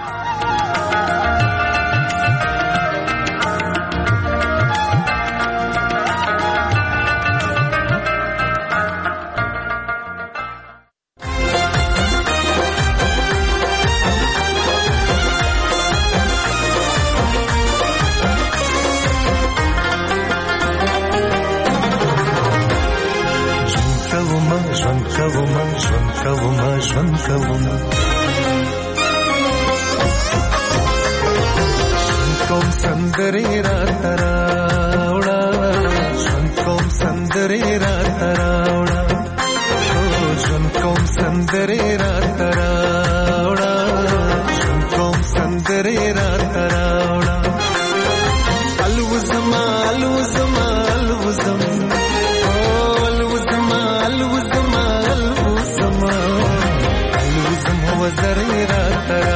S15: کوم سندرې را تراوړه ژوند کوم سندرې را تراوړه ژوند کوم سندرې را تراوړه ژوند کوم سندرې را تراوړه الوزما الوزما الوزم الوزما الوزما الوزما الوزم وزرې را تراوړه